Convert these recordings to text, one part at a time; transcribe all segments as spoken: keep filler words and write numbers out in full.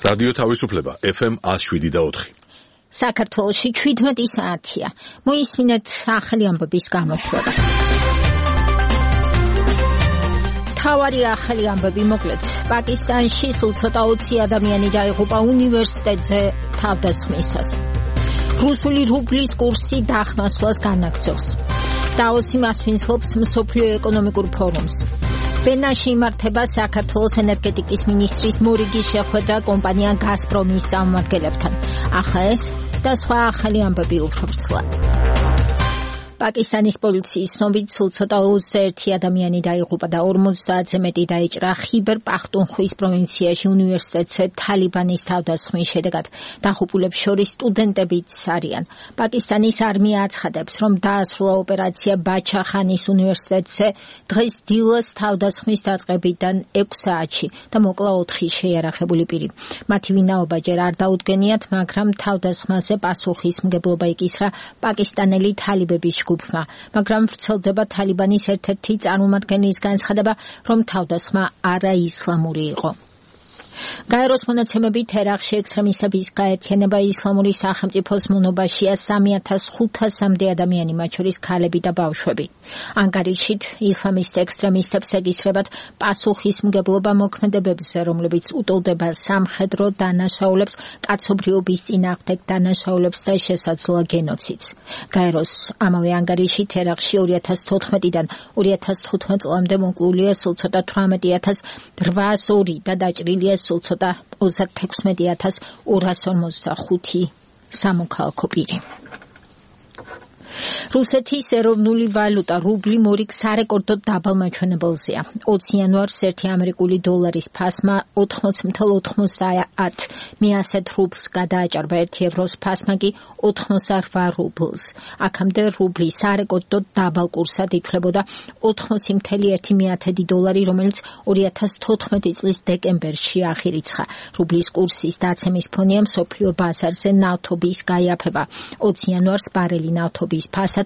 რადიო თავისუფლება ეფ ემ one oh seven და four. საქართველოში seventeen საათია. მოისმინეთ ახალი ამბების გამოშვება. თავარი ახალი ამბები მოკლედ. პაკისტანში სულ ცოტა twenty ადამიანი დაიღუპა უნივერსიტეტზე თავდასხმისას. რუსული რუბლის კურსი დახმასვლას განაგრძობს. დაოსი მასპინძლობს მსოფლიო ეკონომიკურ ფორუმს. ვენაში იმართება საქართველოს ენერგეტიკის მინისტრის მორიგი შეხვედრა კომპანია გაზპრომის წარმომადგენლებთან. ახლა ეს და სხვა ახალი ამბები უფრო ვრცლად. პაკისტანის პოლიციის ცნობით სულ ცოტა twenty-one ადამიანი დაიღუპა და forty-ზე მეტი დაიჭრა ხიბერ პახტუნხვის პროვინციაში უნივერსიტეტზე თალიბანის თავდასხმის შედეგად. დაღუპულებს შორის სტუდენტებიც არიან. პაკისტანის არმია აცხადებს, რომ დაასრულა ოპერაცია ბაჩახანის უნივერსიტეტზე დღეს დილას თავდასხმის დაწყებიდან six საათში და მოკლა four შეიარაღებული პირი. მათი ვინაობა ჯერ არ დაუდგენიათ, მაგრამ თავდასხმაზე პასუხისმგებლობა იკისრა პაკისტანელი თალიბების ჯგუფმა, მაგრამ ვრცელდება თალიბანის ერთ-ერთი წარმომადგენლის განცხადება, რომ თავდასხმა არაისლამური იყო. გაეროს მონაცემებით ერაყში ექსტრემისტების გაერთიანება ისლამური სახელმწიფოს მონობაშია three thousand five hundred-მდე ადამიანი, მათ შორის ქალები და ბავშვები. ანგარიშით ისლამისტ ექსტრემისტებს ეკისრებათ პასუხისმგებლობა მოქმედებებზე, რომლებიც უტოლდება სამხედრო დანაშაულებს, კაცობრიობის წინააღმდეგ დანაშაულებს და შესაძლოა გენოციდს. გაეროს ამავე ანგარიშით ერაყში two thousand fourteen-დან two thousand fifteen წლამდე მოკლულია სულ ცოტა eighteen thousand eight hundred two და დაჭრილია სულ ცოტა thirty-six thousand two hundred forty-five სამოქალაქო პირი. რუსეთის ეროვნული ვალუტა რუბლი მორიგ სარეკორდოდ დაბალ მაჩვენებელზეა. twenty იანვარს ერთი ამერიკული დოლარის ფასმა forty ninety-eight მიასეთ რუბლს გადააჭარბა, ერთი ევროს ფასმა კი forty-eight რუბლს. აქამდე რუბლი სარეკორდოდ დაბალ კურსად ითვლებოდა forty one დოლარი, რომელიც two thousand fourteen წლის დეკემბერში აღირიცხა. რუბლის კურსის დაცემის ფონია მსოფლიო ბაზარზე ნავთობის გაიაფება. twenty იანვარს ბარელი ნავთობის ფასად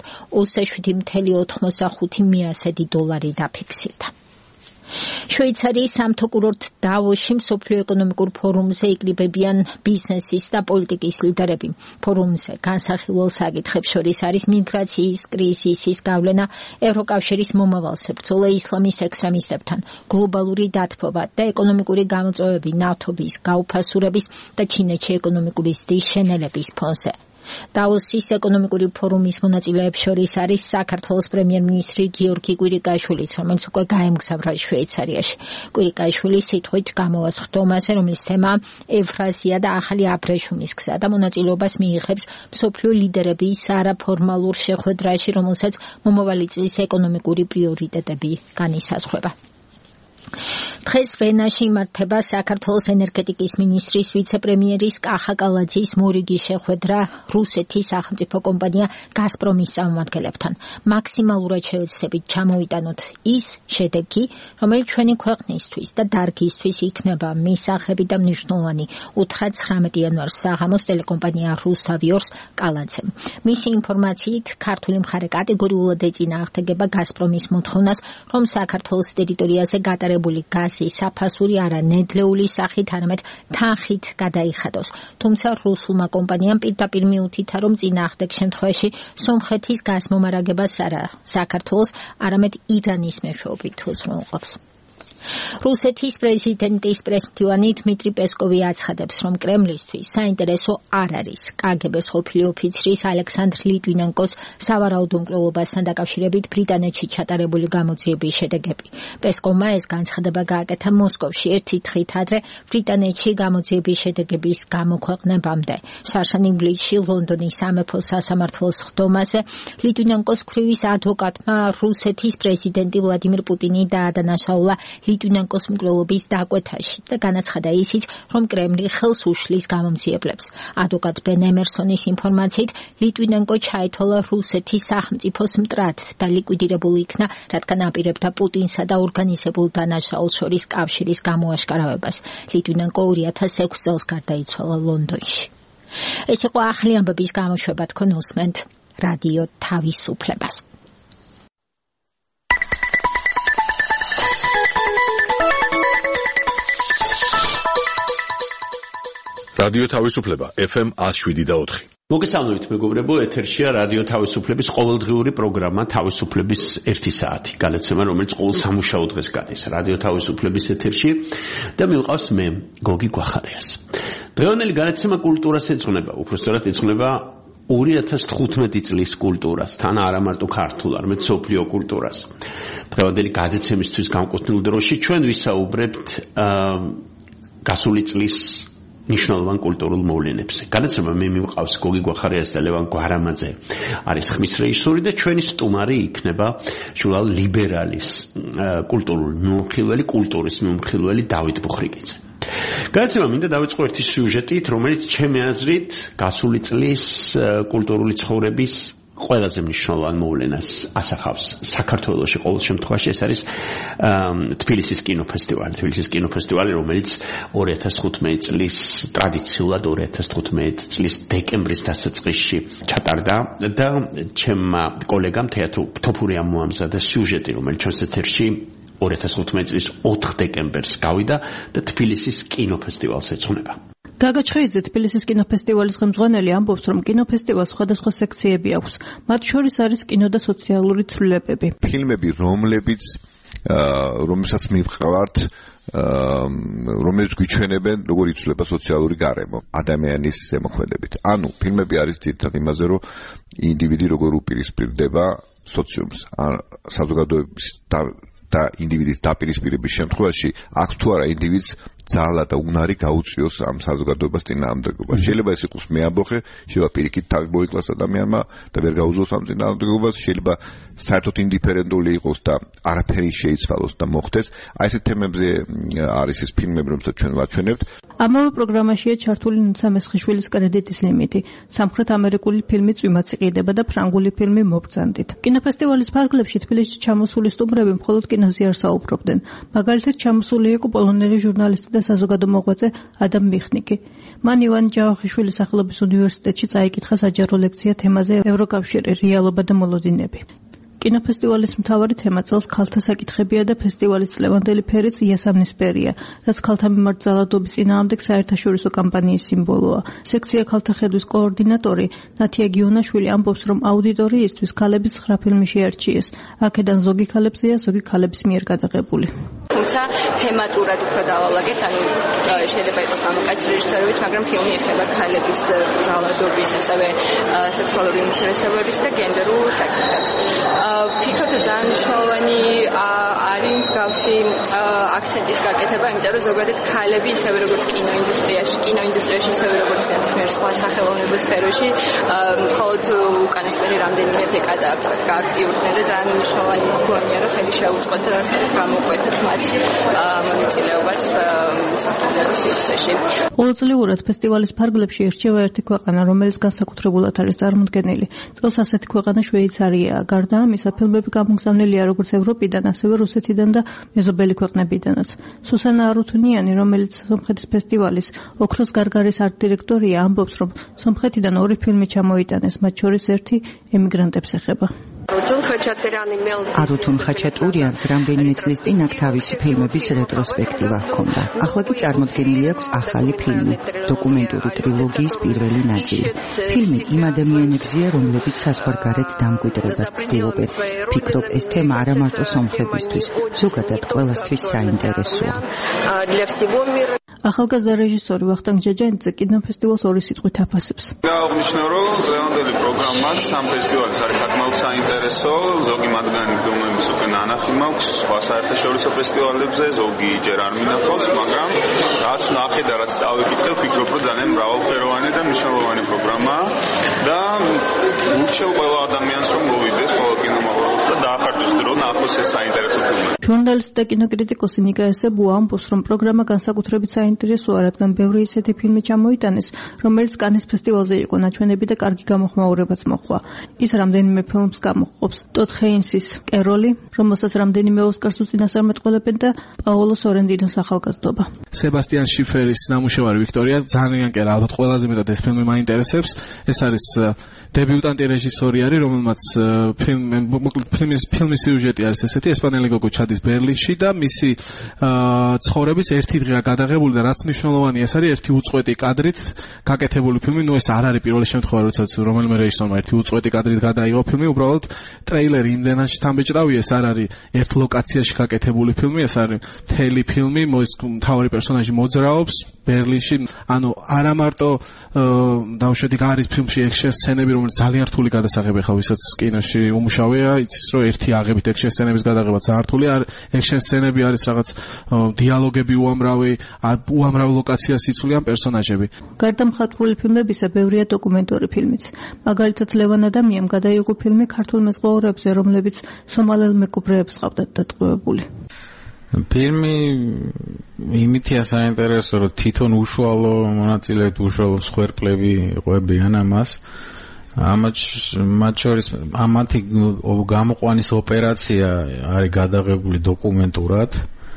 twenty-seven დოლარი დაფიქსირდა. შვეიცარიის სამთო კურორტ დავოსში მსოფლიო ეკონომიკურ ფორუმზე იკრიბებიან ბიზნესის და პოლიტიკის ლიდერები. ფორუმზე განსახილველ საკითხებს შორის არის მიგრაციის კრიზისის გავლენა, ევროკავშირის მომავალზე ბრძოლა ისლამის ექსტრემისტებთან, გლობალური დათბობა და ეკონომიკური გამოწვევები ნავთობის გაუფასურების და ჩინეთში ეკონომიკური ზრდის შენელების ფონზე. დავოსის ეკონომიკური ფორუმის მონაწილეებს შორის არის საქართველოს პრემიერ-მინისტრი გიორგი კვირიკაშვილიც, რომელიც უკვე გაემგზავრა შვეიცარიაში. კვირიკაშვილი სიტყვით გამოვა სხდომაზე, რომლის თემაა ევრაზია და ახალი აბრეშუმის გზა და მონაწილეობას მიიღებს მსოფლიო ლიდერების არაფორმალურ შეხვედრაში, რომელსაც მომავალი წლის ეკონომიკური პრიორიტეტები განისაზღვრება. დღეს ვენაში იმართება საქართველოს ენერგეტიკის მინისტრის ვიცე-პრემიერის კახა კალაძის მორიგი შეხვედრა რუსეთის სახელმწიფო კომპანია გაზპრომის წარმომადგენლებთან. მაქსიმალურად შევეცდებით ჩამოვიტანოთ ის შედეგი, რომელიც ჩვენი ქვეყნისთვის და დარგისთვის იქნება მისაღები და მნიშვნელოვანი, უთხრა nineteen იანვარს საღამოს ტელეკომპანია რუსთავიორს კალაძემ. მისი ინფორმაციით, ქართული მხარე კატეგორიულად ეწინააღმდეგება გაზპრომის მოთხოვნას, რომ საქართველოს ტერიტორიაზე გატარებული გაზი საფასური არა ნედლეული სახით, არამედ თანხით გადაიხადოს. თუმცა რუსულმა კომპანიამ პირდაპირ მიუთითა, რომ წინააღმდეგ შემთხვევაში სომხეთის გაზმომარაგებას არა საქართველოს, არამედ ირანის მეშვეობით უზრუნველყოფს. რუსეთის პრეზიდენტის პრესდივანი დმიტრი პესკოვი აცხადებს, რომ კრემლისთვის საინტერესო არ არის კაგბ-ს ყოფილი ოფიცრის ალექსანდრ ლიტვინენკოს სავარაუდო მკვლელობასთან დაკავშირებით ბრიტანეთში ჩატარებული გამოძიების შედეგები. პესკოვმა ეს განცხადება გააკეთა მოსკოვში ერთი დღით ადრე ბრიტანეთში გამოძიების შედეგების გამოქვეყნებამდე. შარშან ივლისში ლონდონის სამეფო სასამართლოს ხდომაზე ლიტვინენკოს ქვრივის ადვოკატმა რუსეთის პრეზიდენტი ვლადიმირ პუტინი დაადანაშაულა ლიტვინენკოს მკვლელობის დაკვეთაში და განაცხადა ისიც, რომ კრემლი ხელს უშლის გამომძიებლებს. ადვოკატ ბენ ემერსონის ინფორმაციით, ლიტვინენკო ჩაითვალა რუსეთის სახელმწიფოს მტრად და ლიკვიდირებული იქნა, რადგან აპირებდა პუტინსა და ორგანიზებულ დანაშაულს შორის კავშირის გამოაშკარავებას. ლიტვინენკო two thousand six წელს გარდაიცვალა ლონდონში. ეს იყო ახალი ამბების გამოშვება, თქვენ უსმენთ რადიო თავისუფლებას. რადიო თავისუფლება F M one oh seven და four. მოგესალმებით მეგობრებო, ეთერშია რადიო თავისუფლების ყოველდღიური პროგრამა თავისუფლების ერთი საათი. განაცემა, რომელიც ყოველ სამუშაო დღეს გადის რადიო თავისუფლების ეთერში და მივყავს მე, გოგი გვახარიას. დღევანდელი განაცემა კულტურას ეძღვნება, უпростоრად ეძღვნება two thousand fifteen წლის კულტურას, თან არა მარტო ქართულ, არამედ მსოფლიო კულტურას. დღევანდელი გადაცემისთვის განკუთვნილ დროში ჩვენ ვისაუბრებთ გასული წლის ნიშნულოვან კულტურულ მოვლენებზე. განაცემა მე მივყავს გოგი გვახარიას და ლევან გვარამაძე არის ხმის რეჟისორი და ჩვენი სტუმარი იქნება ჟურნალ ლიბერალის კულტურული მიმოხილველი, კულტურის მიმოხილველი დავით ბუხრიკიძე. განაცემა მინდა დავიწყო ერთი სიუჟეტით, რომელიც ჩემი აზრით გასული წლის კულტურული ცხოვრების ყველაზე მნიშვნელოვან მოვლენას ასახავს საქართველოში ყოველ შემთხვევაში. ეს არის თბილისის კინოფესტივალი. თბილისის კინოფესტივალი, რომელიც two thousand fifteen წლის ტრადიციულად two thousand fifteen წლის დეკემბრის დასაწყისში ჩატარდა და ჩემმა კოლეგამ თეატრი ამოამზადა სიუჟეტი, რომელიც ჩვენს ეთერში two thousand fifteen წლის fourth დეკემბერს გავიდა და თბილისის კინოფესტივალს ეძღვნება. გაგა ჩხეიძე, თბილისის კინოფესტივალის ხელმძღვანელი, ამბობს, რომ კინოფესტივალს სხვადასხვა სექციები აქვს. მათ შორის არის კინო და სოციალური ცვლილებები. ფილმები, რომლებიც რომელსაც მივყავართ, რომელიც გვიჩვენებენ, როგორ იცვლება სოციალური გარემო ადამიანის ზემოქმედებით. ანუ ფილმები არის ძირითადად იმაზე, რომ ინდივიდი როგორ უპირისპირდება სოციუმს, საზოგადოების და ინდივიდის დაპირისპირების შემთხვევაში აქვს თუ არა ინდივიდს ძალა და უნარი გაუწიოს ამ საზოგადოებას წინააღმდეგობას. შეიძლება ეს იყოს მეამბოხე, შეიძლება პირიქით თავი მოიკლას ადამიანმა და ვერ გაუძლოს ამ წინააღმდეგობას, შეიძლება საერთოდ ინდიფერენტული იყოს და არაფერი შეიცვალოს და მოხდეს. აი ესეთ თემებზე არის ეს ფილმები, რომელსაც ჩვენ ვაჩვენებთ. ამავე პროგრამაშია ჩართული ნუცა მესხიშვილის კრედიტის ლიმიტი. სამხრეთ ამერიკული ფილმი წვიმაც იყიდება და ფრანგული ფილმი მობრძანდით. კინოფესტივალის ფარგლებში თბილისში ჩამოსული სტუმრები მხოლოდ კინოზე არ საუბრობდნენ. მაგალითად ჩამოსული იყო პოლონელი ჟურნალისტი და საზოგადო მოღვაწე ადამ მიხნიკი. მან ივან ჯავახიშვილის სახელობის უნივერსიტეტში წაიკითხა საჯარო ლექცია თემაზე ევროკავშირი, რეალობა და მოლოდინები. კინოფესტივალის მთავარი თემა წელს ქალთა საკითხებია და ფესტივალის წლევანდელი ფერიც იასამნისფერია, რაც ქალთა მიმართ ძალადობის წინააღმდეგ საერთაშორისო კამპანიის სიმბოლოა. სექცია ქალთა ხედვის კოორდინატორი ნათია გიონაშვილი ამბობს, რომ აუდიტორიისთვის ქალების ცხრა ფილმი შეარჩიეს. აქედან ზოგი ქალებზეა, ზოგი ქალების მიერ გადაღებული. თუმცა თემატურად უფრო დავალაგეთ, ანუ შეიძლება იყოს მამაკაცი რეჟისორებით, მაგრამ ფილმი ეხება ქალების ძალადობის, ასევე სექსუალური უმცირესობების და გენდერულ საკითხებს. ფიქრობ, რომ ძალიან მნიშვნელოვანი არის მსგავსი აქცენტის გაკეთება, იმიტომ რომ ზოგადად ქალები ისევე როგორც კინოინდუსტრიაში, კინოინდუსტრიაში ისევე როგორც ნებისმიერ სხვა სახელოვნებო სფეროში, მხოლოდ უკანასკნელი რამდენიმე დეკადა გააქტიურდნენ და ძალიან მნიშვნელოვანი მოგონია, რომ ხელი შეუწყოთ და რასაც გამოყვეთოთ მათ მონაწილეობას სახელმწიფო სივრცეში. ყოველწლიურად ფესტივალის ფარგლებში ირჩევა ერთი ქვეყანა, რომელიც განსაკუთრებულად არის წარმოდგენილი. წელს ასეთი ქვეყანა შვეიცარიაა. გარდა ამისა, ფილმები გამოგზავნილია როგორც ევროპიდან, ასევე რუსეთიდან და მეზობელი ქვეყნებიდანაც. სუსანა არუთუნიანი, რომელიც სომხეთის ფესტივალის ოქროს გარგარის არტ-დირექტორია, ამბობს, რომ სომხეთიდან ორი ფილმი ჩამოიტანეს, მათ შორის ერთი ემიგრანტებს ეხება. არუთუნ ხაჩატურიანს რამდენიმე წლის წინ აქ თავისი ფილმების რეტროსპექტივა ჰქონდა. ახლა კი წარმოდგენილი აქვს ახალი ფილმი, დოკუმენტური ტრილოგიის პირველი ნაწილი. ფილმი იმ ადამიანებზეა, რომლებიც საზღვარგარეთ დამკვიდრებას ცდილობენ. ფიქრობ, ეს თემა არა მარტო სომხებისთვის, ზოგადად ყველასთვის საინტერესოა. ახალგაზრდა რეჟისორი ვახტანგ ჯაჯანიძე კინოფესტივალს ორი სიტყვით აფასებს. აღნიშნო, რომ დღევანდელი პროგრამაც სამ ფესტივალის არის საკმაოდ საინტერესო, ზოგი მათგანი ფილმების უკვე ნანახი მაქვს, სხვა საერთაშორისო ფესტივალებზე, ზოგი ჯერ არ მინახავს, მაგრამ რაც ნახე და რაც წავიკითხე, ვფიქრობ, რომ ძალიან მრავალფეროვანი და მნიშვნელოვანი პროგრამაა და ურჩევ ყველა ადამიანს, რომ მოვიდეს ყველა კინომოღალს და დაახარჯოს დრო ნახოს ეს საინტერესო ფილმი. ჟურნალისტი და კინოკრიტიკოსი ნიკა ესებუა ამბობს, რომ პროგრამა განსაკუთრებით საინტერესოა, რადგან ბევრი ისეთი ფილმი ჩამოიტანეს, რომელიც კანის ფესტივალზე იყო ნაჩვენები და კარგი გამოხმაურებაც მოჰყვა. ის რამდენიმე ფილმს გამოჰყოფს: ტოდ ჰეინსის კეროლი, რომელსაც რამდენიმე ოსკარს უწინასწარმეტყველებენ და პაოლო სორენდინოს ახალგაზრდობა. სებასტიან შიფერის ნამუშევარი ვიქტორია ძალიან კი ალბათ ყველაზე მეტად ეს ფილმი მაინტერესებს. ეს არის დებიუტანტი რეჟისორი არის, რომელმაც ფილმის ფილმის სიუჟეტი არის ესეთი, ესპანელი გოგო ჩადის გადის ბერლინში და მისი ცხოვრების ერთი დღეა გადაღებული და რაც მნიშვნელოვანია ეს არის ერთი უწყვეტი კადრით გაკეთებული ფილმი. ნუ ეს არ არის პირველი შემთხვევა, როდესაც რომელიმე რეჟისორმა ერთი უწყვეტი კადრით გადაიღო ფილმი, უბრალოდ ტრეილერი იმდენად შთამბეჭდავია, ეს არ არის ერთ ლოკაციაში გაკეთებული ფილმი, ეს არის მთელი ფილმი, მოის მთავარი პერსონაჟი მოძრაობს ბერლინში. ანუ არა მარტო დავუშვათ იქ არის ფილმში ექშენ სცენები, რომელიც ძალიან რთული გადასაღები ხა ვისაც კინოში უმუშავეა, იცის რომ ერთი აღებით ექშენ სცენების გადაღება ძალიან რთული არის. ექშენ სცენები არის რაღაც დიალოგები უამრავი, უამრავ ლოკაციას იცვლიან პერსონაჟები. გარდა მხატვრული ფილმებისა, ბევრია დოკუმენტური ფილმიც. მაგალითად, ლევან ადამიანს გადაიღო ფილმი ქართულ მეზღვაურებზე, რომლებიც სომალელ მეკობრეებს ყავდათ დატყვევებული. ფილმი იმითია საინტერესო, რომ თვითონ უშუალო მონაწილეებით უშუალო მსხვერპლები ყვებიან ამას. ამათ მათ შორის ამათი გამოყვანის ოპერაცია არის გადაღებული დოკუმენტურად.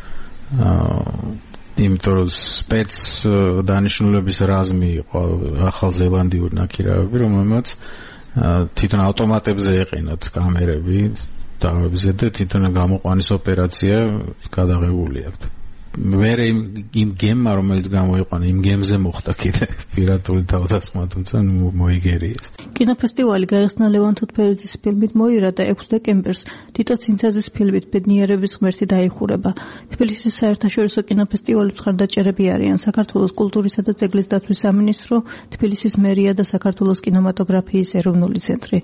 იმიტომ რომ სპეც დანიშნულების რაზმი იყო ახალზელანდიური ნაკირავები, რომელმაც თვითონ ავტომატებზე ეყენათ კამერები დავებზე და თვითონ გამოყვანის ოპერაცია გადაღებული აქვს. მერე იმ გემმა, რომელიც გამოიყვანა, იმ გემზე მოხდა კიდე პირატული თავდასხმა, თუმცა მოიგერიეს. კინოფესტივალი გაიხსნა ლევან თუთფერიძის ფილმით მოირა და ექვსი დეკემბერს თიტო ცინცაძის ფილმით ბედნიერების ღმერთი დაიხურება. თბილისის საერთაშორისო კინოფესტივალის მხარდაჭერები არიან საქართველოს კულტურისა და ძეგლის დაცვის სამინისტრო, თბილისის მერია და საქართველოს კინემატოგრაფიის ეროვნული ცენტრი.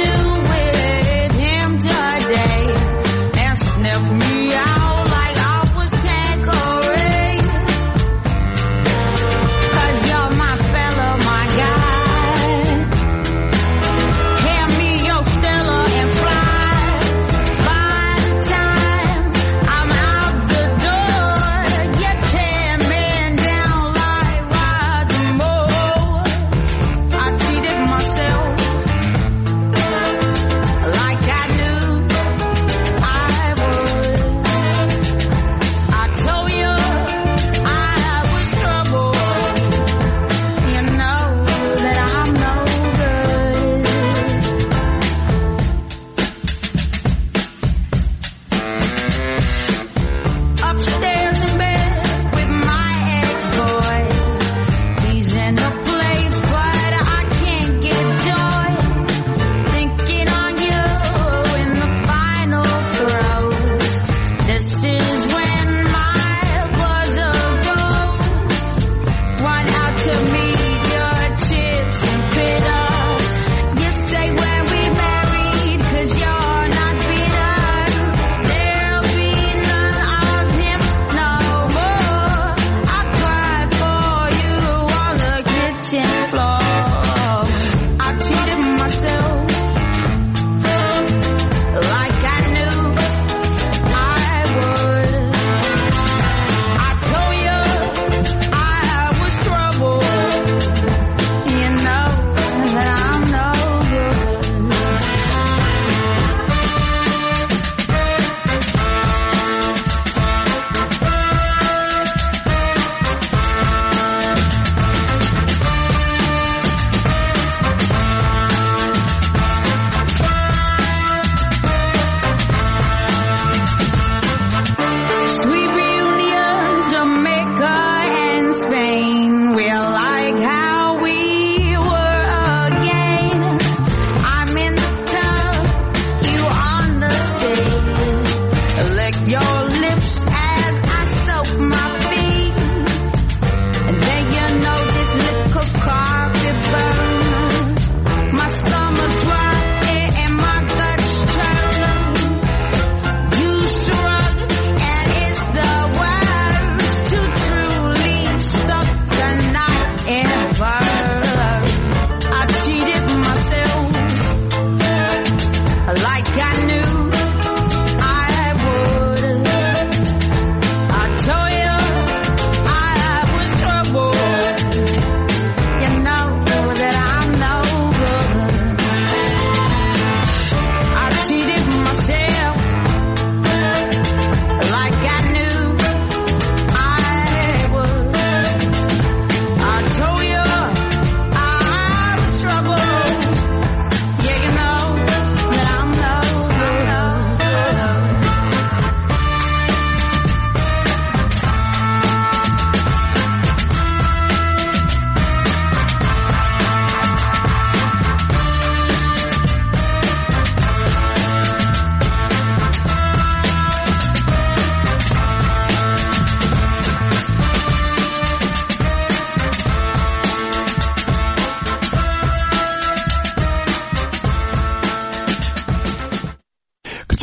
Sniff me out like I'll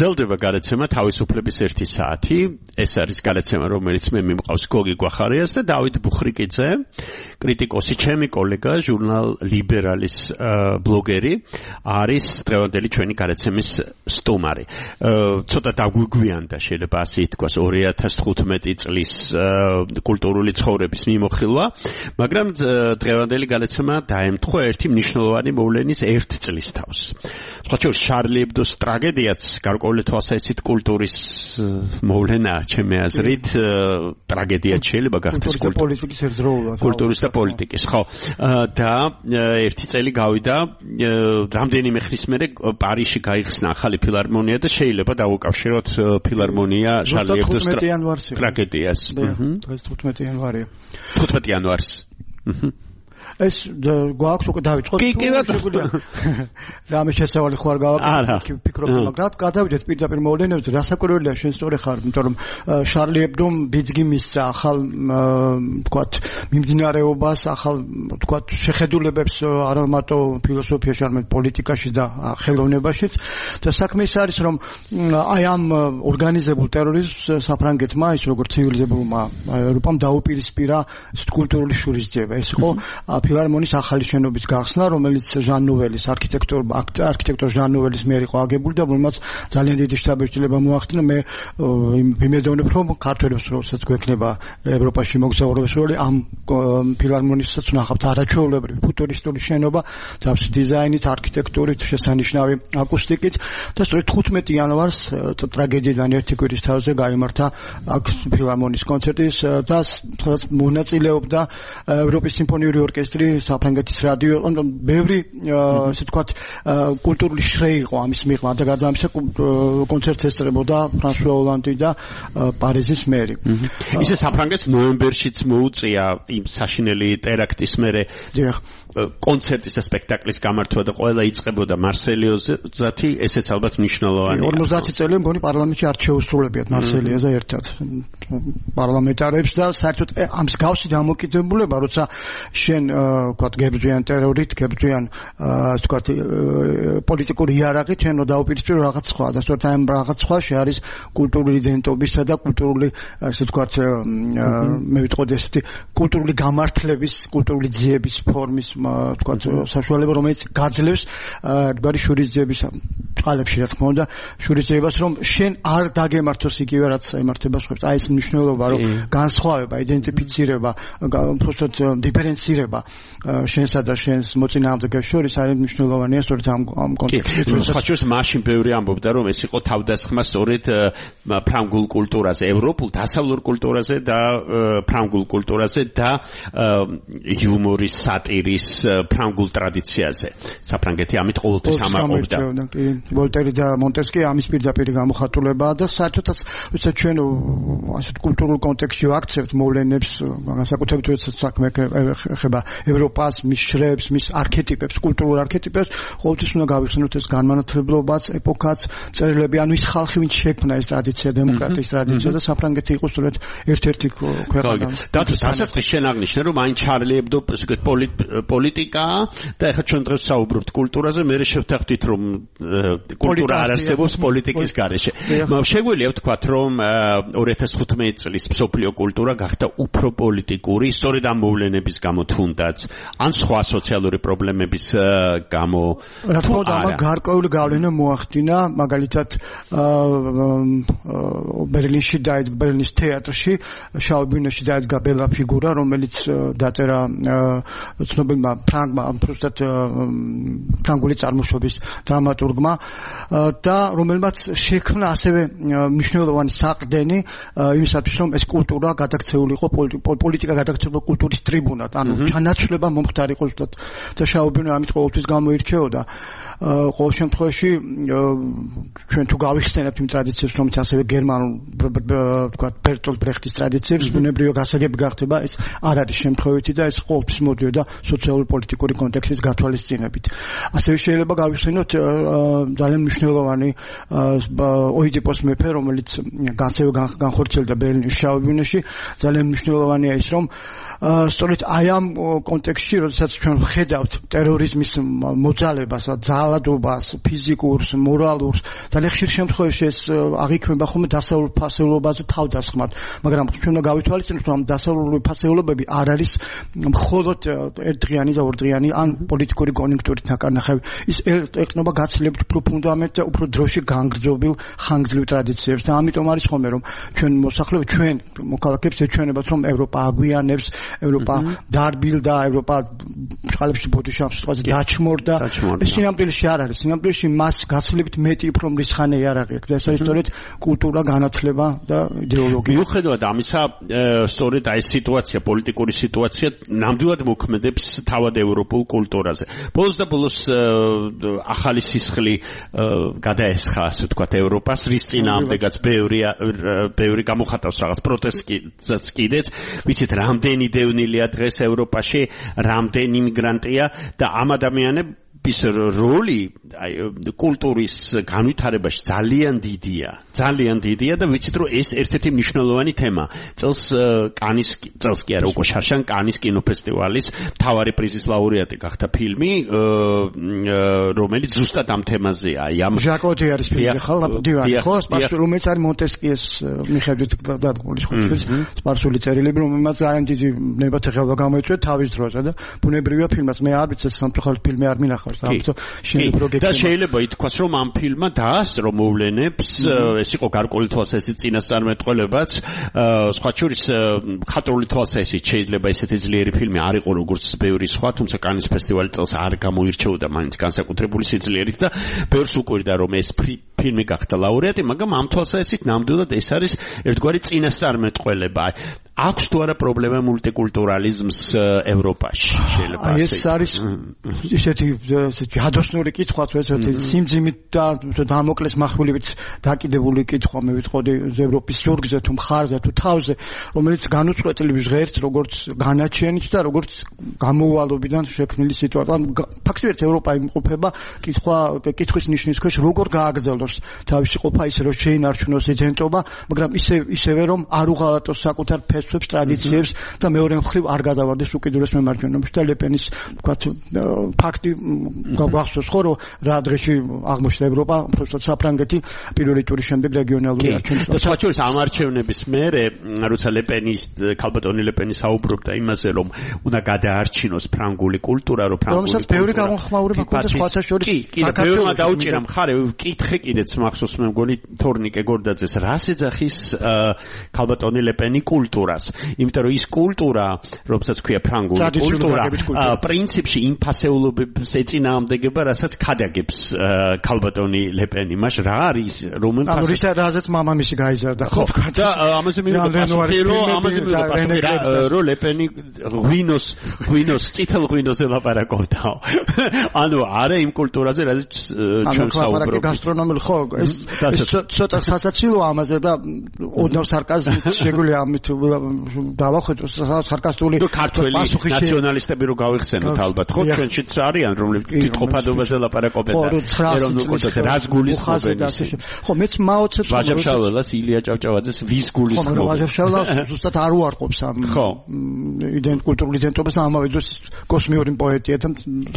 გრძელდება გადაცემა თავისუფლების ერთი საათი. ეს არის გადაცემა, რომელიც მე მიმყავს გოგი გვახარიას და დავით ბუხრიკიძე, კრიტიკოსი, ჩემი კოლეგა, ჟურნალ ლიბერალის ბლოგერი, არის დღევანდელი ჩვენი გადაცემის სტუმარი. ცოტა დაგვიგვიანდა, შეიძლება ასე ითქვას, ორი ათას თხუთმეტი წლის კულტურული ცხოვრების მიმოხილვა, მაგრამ დღევანდელი გადაცემა დაემთხვა ერთი მნიშვნელოვანი მოვლენის ერთ წლის თავს. სხვა შორის შარლი ებდოს ტრაგედიაც გარკვეული თვალსაზრისით კულტურის მოვლენაა, ჩემი აზრით, ტრაგედიაც შეიძლება გახდეს პოლიტიკის ერთდროულად. კულტურის და პოლიტიკის, ხო. და ერთი წელი გავიდა, რამდენიმე ხნის მერე პარიზში გაიხსნა ახალი ფილარმონია და შეიძლება დავუკავშიროთ ფილარმონია შარლი ებდოს ტრაგედიას. დღეს თხუთმეტი იანვარია. თხუთმეტი იანვარს. ეს გვაქვს უკვე დავიწყოთ. კი, კი, შეგვიძლია. რამე შესავალი ხო არ გავაკეთე, ფიქრობდი, მაგრამ გადავიდეთ პირდაპირ მოვლენებზე, რასაკვირველია შენ სწორი ხარ, იმიტომ რომ შარლი ებდომ ბიძგი მისცა ახალ ვთქვათ, მიმდინარეობას, ახალ ვთქვათ, შეხედულებებს არა მარტო ფილოსოფიაში, არამედ პოლიტიკაში და ხელოვნებაშიც. და საქმე ის არის, რომ აი ამ ორგანიზებულ ტერორიზმს საფრანგეთმა, ის როგორც ცივილიზებულმა ევროპამ დაუპირისპირა კულტურული შურისძიება. ეს იყო ფილარმონის ახალი შენობის გახსნა, რომელიც ჟან ნუველის არქიტექტორ არქიტექტორ ჟან ნუველის მიერ იყო აგებული და რომელმაც ძალიან დიდი შთაბეჭდილება მოახდინა. მე ვიმედოვნებ, რომ ქართველებს როდესაც გვექნება ევროპაში მოგზაურობის როლი, ამ ფილარმონისაც ვნახავთ არაჩვეულებრივი ფუტურისტული შენობა, ძაბს დიზაინით, არქიტექტურით, შესანიშნავი აკუსტიკით და სწორედ თხუთმეტი იანვარს ტრაგედიიდან ერთი კვირის თავზე გაიმართა აქ ფილარმონის კონცერტი და მონაწილეობდა ევროპის სიმფონიური ორკესტრი, საფრანგეთის რადიო, ბევრი ესე ვთქვათ კულტურული შრე იყო ამის მიღმა და გარდა ამისა კონცერტს ესწრებოდა ფრანსუა ოლანდი და პარიზის მერი. ისე საფრანგეთს ნოემბერშიც მოუწია იმ საშინელი ტერაქტის მერე კონცერტის და სპექტაკლის გამართვა და ყველა იწყებოდა მარსელიოზათი, ესეც ალბათ მნიშვნელოვანია. ორმოცდაათი წელი მგონი პარლამენტში არ შეუსრულებიათ მარსელიოზა ერთად პარლამენტარებს და საერთოდ ამ მსგავსი დამოკიდებულება, როცა შენ ვთქვათ გებრძვიან ტერორით, გებრძვიან ვთქვათ პოლიტიკური იარაღით, შენ დაუპირისპირო რაღაც სხვა და სწორედ ამ რაღაც სხვაში არის კულტურული იდენტობისა და კულტურული ასე ვთქვათ მე ვიტყოდი ესეთი კულტურული გამართლების, კულტურული ძიების ფორმის ვთქვათ საშუალება, რომელიც გაძლევს ერთგვარი შურისძიების წყალებში, რა თქმა უნდა, შურისძიებას, რომ შენ არ დაგემართოს იგივე რაც ემართება სხვებს. აი ეს მნიშვნელობა, რომ განსხვავება, იდენტიფიცირება, უბრალოდ დიფერენცირება შენსა და შენს მოწინააღმდეგეს შორის არის მნიშვნელოვანია სწორედ ამ ამ კონტექსტში. სხვა შორის მაშინ ბევრი ამბობდა, რომ ეს იყო თავდასხმა სწორედ ფრანგულ კულტურაზე, ევროპულ დასავლურ კულტურაზე და ფრანგულ კულტურაზე და იუმორის, სატირის ფრანგულ ტრადიციაზე. საფრანგეთი ამით ყოველთვის ამაყობდა. ვოლტერი და მონტესკი ამის პირდაპირ გამოხატულებაა და საერთოდაც როცა ჩვენ ასეთ კულტურულ კონტექსტში ვაქცევთ მოვლენებს, განსაკუთრებით როცა საქმე ეხება ევროპას, მის შრეებს, მის არქეტიპებს, კულტურულ არქეტიპებს, ყოველთვის უნდა გავიხსენოთ ეს განმანათლებლობაც, ეპოქაც, წერილები, ანუ ის ხალხი, ვინც შექმნა ეს ტრადიცია, დემოკრატიის ტრადიცია და საფრანგეთი იყო სწორედ ერთ-ერთი ქვეყანა. და დასაწყისში შენ აღნიშნე, რომ აი შარლი ებდო პოლიტიკაა და ეხლა ჩვენ დღეს საუბრობთ კულტურაზე, მე შევთანხმდით, რომ კულტურა არ არსებობს პოლიტიკის გარეშე. შეგვიძლია ვთქვათ, რომ ორი ათას თხუთმეტი წლის მსოფლიო კულტურა გახდა უფრო პოლიტიკური, სწორედ ამ მოვლენების გამო თუნდაც, ან სხვა სოციალური პრობლემების გამო. რა თქმა უნდა, ამან გარკვეული გავლენა მოახდინა, მაგალითად ბერლინში დაიდგა, ბერლინის თეატრში, შავ ბინაში დაიდგა ბელა ფიგურა, რომელიც დაწერა ცნობილმა ფრანგმა, უბრალოდ ფრანგული წარმოშობის დრამატურგმა და რომელმაც შექმნა ასევე მნიშვნელოვანი საყრდენი იმისათვის, რომ ეს კულტურა გადაქცეულიყო, პოლიტიკა გადაქცეულიყო კულტურის ტრიბუნად, ანუ ჩანაცვლება მომხდარიყო ზუსტად და შაუბინო ამით ყოველთვის გამოირჩეოდა. ყოველ შემთხვევაში ჩვენ თუ გავიხსენებთ იმ ტრადიციებს, რომელიც ასევე გერმანულ ვთქვათ ბერტოლტ ბრეხტის ტრადიციებს, ბუნებრივი გასაგები გახდება, ეს არ არის შემთხვევითი და ეს ყოველთვის მოდიოდა სოციალური პოლიტიკური კონტექსტის გათვალისწინებით. ასევე შეიძლება გავიხსენოთ ძალიან მნიშვნელოვანი ოიდიპოს მეფე, რომელიც ასევე განხორციელდა ბერლინის შავ ბინაში, ძალიან მნიშვნელოვანია ის, რომ სწორედ აი ამ კონტექსტში, როდესაც ჩვენ ვხედავთ ტერორიზმის მოძალებას, ძალადობას, ფიზიკურს, მორალურს, ძალიან ხშირ შემთხვევაში ეს აღიქმება ხოლმე დასავლურ ფასეულობაზე თავდასხმად, მაგრამ ჩვენ უნდა გავითვალისწინოთ, რომ დასავლური ფასეულობები არ არის მხოლოდ ერთდღიანი და ორდღიანი ან პოლიტიკური კონიუნქტურით ნაკარნახევი. ის ეკნობა გაცილებით უფრო ფუნდამენტ და უფრო დროში განგრძობილ ხანგრძლივ ტრადიციებს და ამიტომ არის ხოლმე რომ ჩვენ მოსახლეობა ჩვენ მოქალაქეებს ეჩვენებათ რომ ევროპა აგვიანებს, ევროპა დარბილდა, ევროპა წყალებში ბოდიშამს სხვაზე დაჩმორდა. ეს სინამდვილეში არ არის. სინამდვილეში მას გაცილებით მეტი უფრო მრისხანე იარაღი აქვს და ეს არის სწორედ კულტურა, განათლება და იდეოლოგია. მიუხედავად ამისა, სწორედ აი სიტუაცია, პოლიტიკური სიტუაცია ნამდვილად მოქმედებს თავად ევროპულ კულტურაზე. ბოლოს და ბოლოს ახალი სისხლი გადაესხა, ასე ვთქვათ, ევროპას, რის წინააღმდეგაც ბევრი ბევრი გამოხატავს რაღაც პროტესტსაც კიდეც. ვიცით, რამდენი დევნილია დღეს ევროპაში, რამდენი მიგრანტია და ამ ადამიანებს როლი აი კულტურის განვითარებაში ძალიან დიდია. ძალიან დიდია და ვიცით რომ ეს ერთ-ერთი მნიშვნელოვანი თემა. წელს კანის წელს კი არა, უკვე შარშან კანის კინოფესტივალის მთავარი პრიზის ლაურეატი გახდა ფილმი, რომელიც ზუსტად ამ თემაზეა. ამ ჟაკოთი არის ფილმი, ხალხ დივანი, ხო, სპარსული, რომელიც არის მონტესკიეს მიხედვით დადგმული, ხო, სპარსული წერილები, რომელმაც ძალიან დიდი ნებათაღელვა გამოიწვია თავის დროზე და ბუნებრივია ფილმას მე არ ვიცი სამწუხაროდ ფილმი არ მინახავს. და შეიძლება ითქვას რომ ამ ფილმმა დაასწრო მოვლენებს, ეს იყო გარკვეული თვალსაზრისით წინასწარმეტყველებაც, სხვა შორის მხატვრული თვალსაზრისით შეიძლება ესეთი ძლიერი ფილმი არ იყო როგორც ბევრი სხვა, თუმცა კანის ფესტივალი წელს არ გამოირჩეოდა მაინც განსაკუთრებული სიძლიერით და ბევრს უკვირდა რომ ეს ფილმი გახდა ლაურეატი, მაგრამ ამ თვალსაზრისით ნამდვილად ეს არის ერთგვარი წინასწარმეტყველება. აქვს თუ არა პრობლემა მულტიკულტურალიზმს ევროპაში? შეიძლება აი ეს არის ისეთი ჯადოსნური კითხვა, თუ ესეთი სიმძიმით და დამოკლეს מחვილებით დაკიდებული კითხვა მე ვიტყოდი ევროპის ზურგზე თუ მხარზე თუ თავზე, რომელიც განუწყვეტლივ ჟღერს როგორც განაჩენით და როგორც გამოუვალობიდან შექმნილი სიტუაცია. ფაქტობრივად ევროპა იმყოფება კითხვა კითხვის ნიშნის ქვეშ, როგორ გააგრძელოს თავისი ყოფა ისე რომ შეინარჩუნოს იდენტობა, მაგრამ ისე ისევე რომ არ უღალატოს საკუთარ ფესვებს, ტრადიციებს და მეორე მხრივ არ გადავარდეს უკიდურეს მემარჯვენეობაში და ლეპენის ვთქვათ ფაქტი გახსოვს ხო რომ რა დღეში აღმოჩნდა ევროპა, უბრალოდ საფრანგეთი პირველი ტურის შემდეგ რეგიონალური არჩევნებს. და სხვა შორის ამ არჩევნების მერე, როცა ლეპენის ქალბატონი ლეპენი საუბრობდა იმაზე, რომ უნდა გადაარჩინოს ფრანგული კულტურა, რომ ფრანგული რომელსაც ბევრი გამოხმაურება ჰქონდა სხვათა შორის. კი, კი, ბევრმა დაუჭირა მხარე, კითხე კიდეც მახსოვს მე მგონი თორნიკე გორდაძეს, რას ეძახის ქალბატონი ლეპენი კულტურას. იმიტომ რომ ის კულტურა, რომელსაც ქვია ფრანგული კულტურა, პრინციპში იმ ფასეულობებს ეწინააღმდეგება, რასაც ქადაგებს ქალბატონი ლეპენი. მას რა არის, რომელ ანუ რის რაზეც მამამისი გაიზარდა, ხო? და ამაზე მე ვფიქრობ, რომ ამაზე მე ვფიქრობ, რომ ლეპენი ღვინოს, ღვინოს, წითელ ღვინოს ელაპარაკობდა. ანუ არა იმ კულტურაზე, რაც ჩვენ საუბრობთ. ანუ გასტრონომული ხო, ეს ცოტა სასაცილოა ამაზე და ოდნავ სარკაზმით შეგვიძლია ამით დავახვედროთ სარკასტული ქართველი ნაციონალისტები რო გავიხსენოთ ალბათ, ხო, ჩვენშიც არიან, რომლებიც კითხოფადობაზე ლაპარაკობენ და ეროვნულ კულტურაზე რას გულისხმობენ. ხო, მეც მაოცებს ვაჟა-ფშაველას, ილია ჭავჭავაძეს ვის გულისხმობენ. ხო, ვაჟა-ფშაველას ზუსტად არ უარყოფს ამ იდენტ კულტურულ იდენტობას და ამავე დროს კოსმიური პოეტია და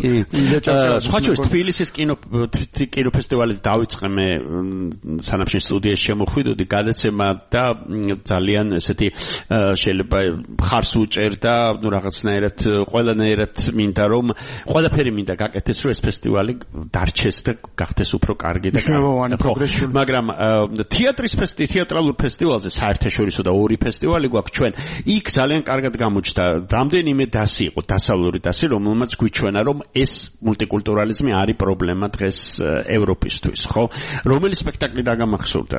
სხვა შორის თბილისის კინო კინოფესტივალი დავიწყე მე სანაფშინ სტუდიაში შემოხვიდოდი გადაცემა და ძალიან ესეთი შეიძლება ხარს უჭერ და ნუ რაღაცნაირად ყველანაირად მინდა რომ ყველაფერი მინდა გაკეთდეს რომ ეს ფესტივალი დარჩეს და გახდეს უფრო კარგი და კარგი. მაგრამ თეატრის ფესტივალი, თეატრალურ ფესტივალზე საერთაშორისო და ორი ფესტივალი გვაქვს ჩვენ. იქ ძალიან კარგად გამოჩნდა რამდენიმე დასი იყო, დასავლური დასი, რომელმაც გვიჩვენა რომ ეს მულტიკულტურალიზმი არის პრობლემა დღეს ევროპისთვის, ხო? რომელი სპექტაკლი დაგამახსოვრდა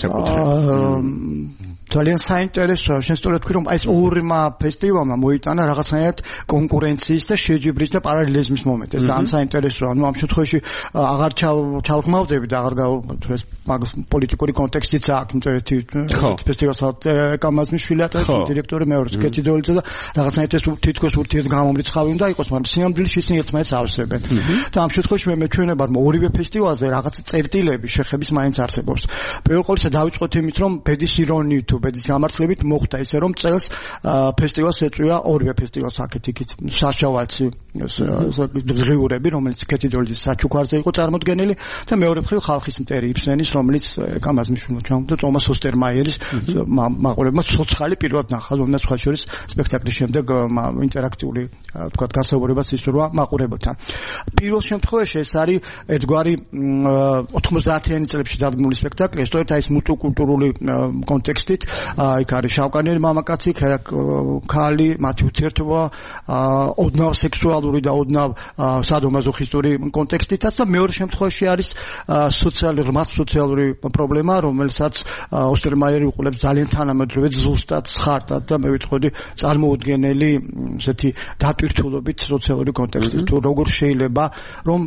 განსაკუთრებით? ძალიან საინტერესოა, შენ სწორად თქვი რომ ეს ორმა ფესტივალმა მოიტანა რაღაცნაირად კონკურენციის და შეჯიბრის და პარალელიზმის მომენტი. ეს ძალიან საინტერესოა. ანუ ამ შემთხვევაში აღარ ჩავღმავდები და აღარ ეს პოლიტიკური კონტექსტიც აქვს, იმიტომ რომ ფესტივალს ეკამაზმიშვილი ატარებს დირექტორი მეორეც კეთილდეოლიძე და რაღაცნაირად ეს თითქოს ურთიერთგამომრიცხავი უნდა იყოს, მაგრამ სინამდვილეში ისინი ერთმანეთს ავსებენ. და ამ შემთხვევაში მე მეჩვენება რომ ორივე ფესტივალზე რაღაც წერტილები შეხების მაინც არსებობს. პირველ ყოვლისა დავიწყოთ იმით რომ ბედის ირონიით თუ ბედის გამართლებით მოხდა ისე რომ წელს ფესტივალს ეწვია ორივე ფესტივალს აქეთ-იქით საშავაცი დღიურები რომელიც ქეთიდოლის საჩუქარზე იყო წარმოდგენილი და მეორე მხრივ ხალხის მტერი იფსენის რომელიც კამაზ მიშულო ჩამდა ტომას ოსტერმაიერის მაყურებელმა ცოცხალი პირველად ნახა რომელსაც სხვა შორის სპექტაკლის შემდეგ ინტერაქტიული თქვა გასაუბრებაც ისურვა მაყურებელთან პირველ შემთხვევაში ეს არის ერთგვარი ოთხმოცდაათიანი წლებში დადგმული სპექტაკლი სწორედ აი ეს მულტიკულტურული კონტექსტით იქ არის შავკანიანი მამაკაცი ქალი მათი ურთიერთობა ოდნავ სექსუალური და ოდნავ სადომაზოხისტური კონტექსტითაც და მეორე შემთხვევაში არის სოციალური ღრმად სოციალური პრობლემა რომელსაც ოსტერმაიერი უყურებს ძალიან თანამედროვე ზუსტად ხარტად და მე ვიტყოდი წარმოუდგენელი ესეთი დატვირთულობით სოციალური კონტექსტის თუ როგორ შეიძლება რომ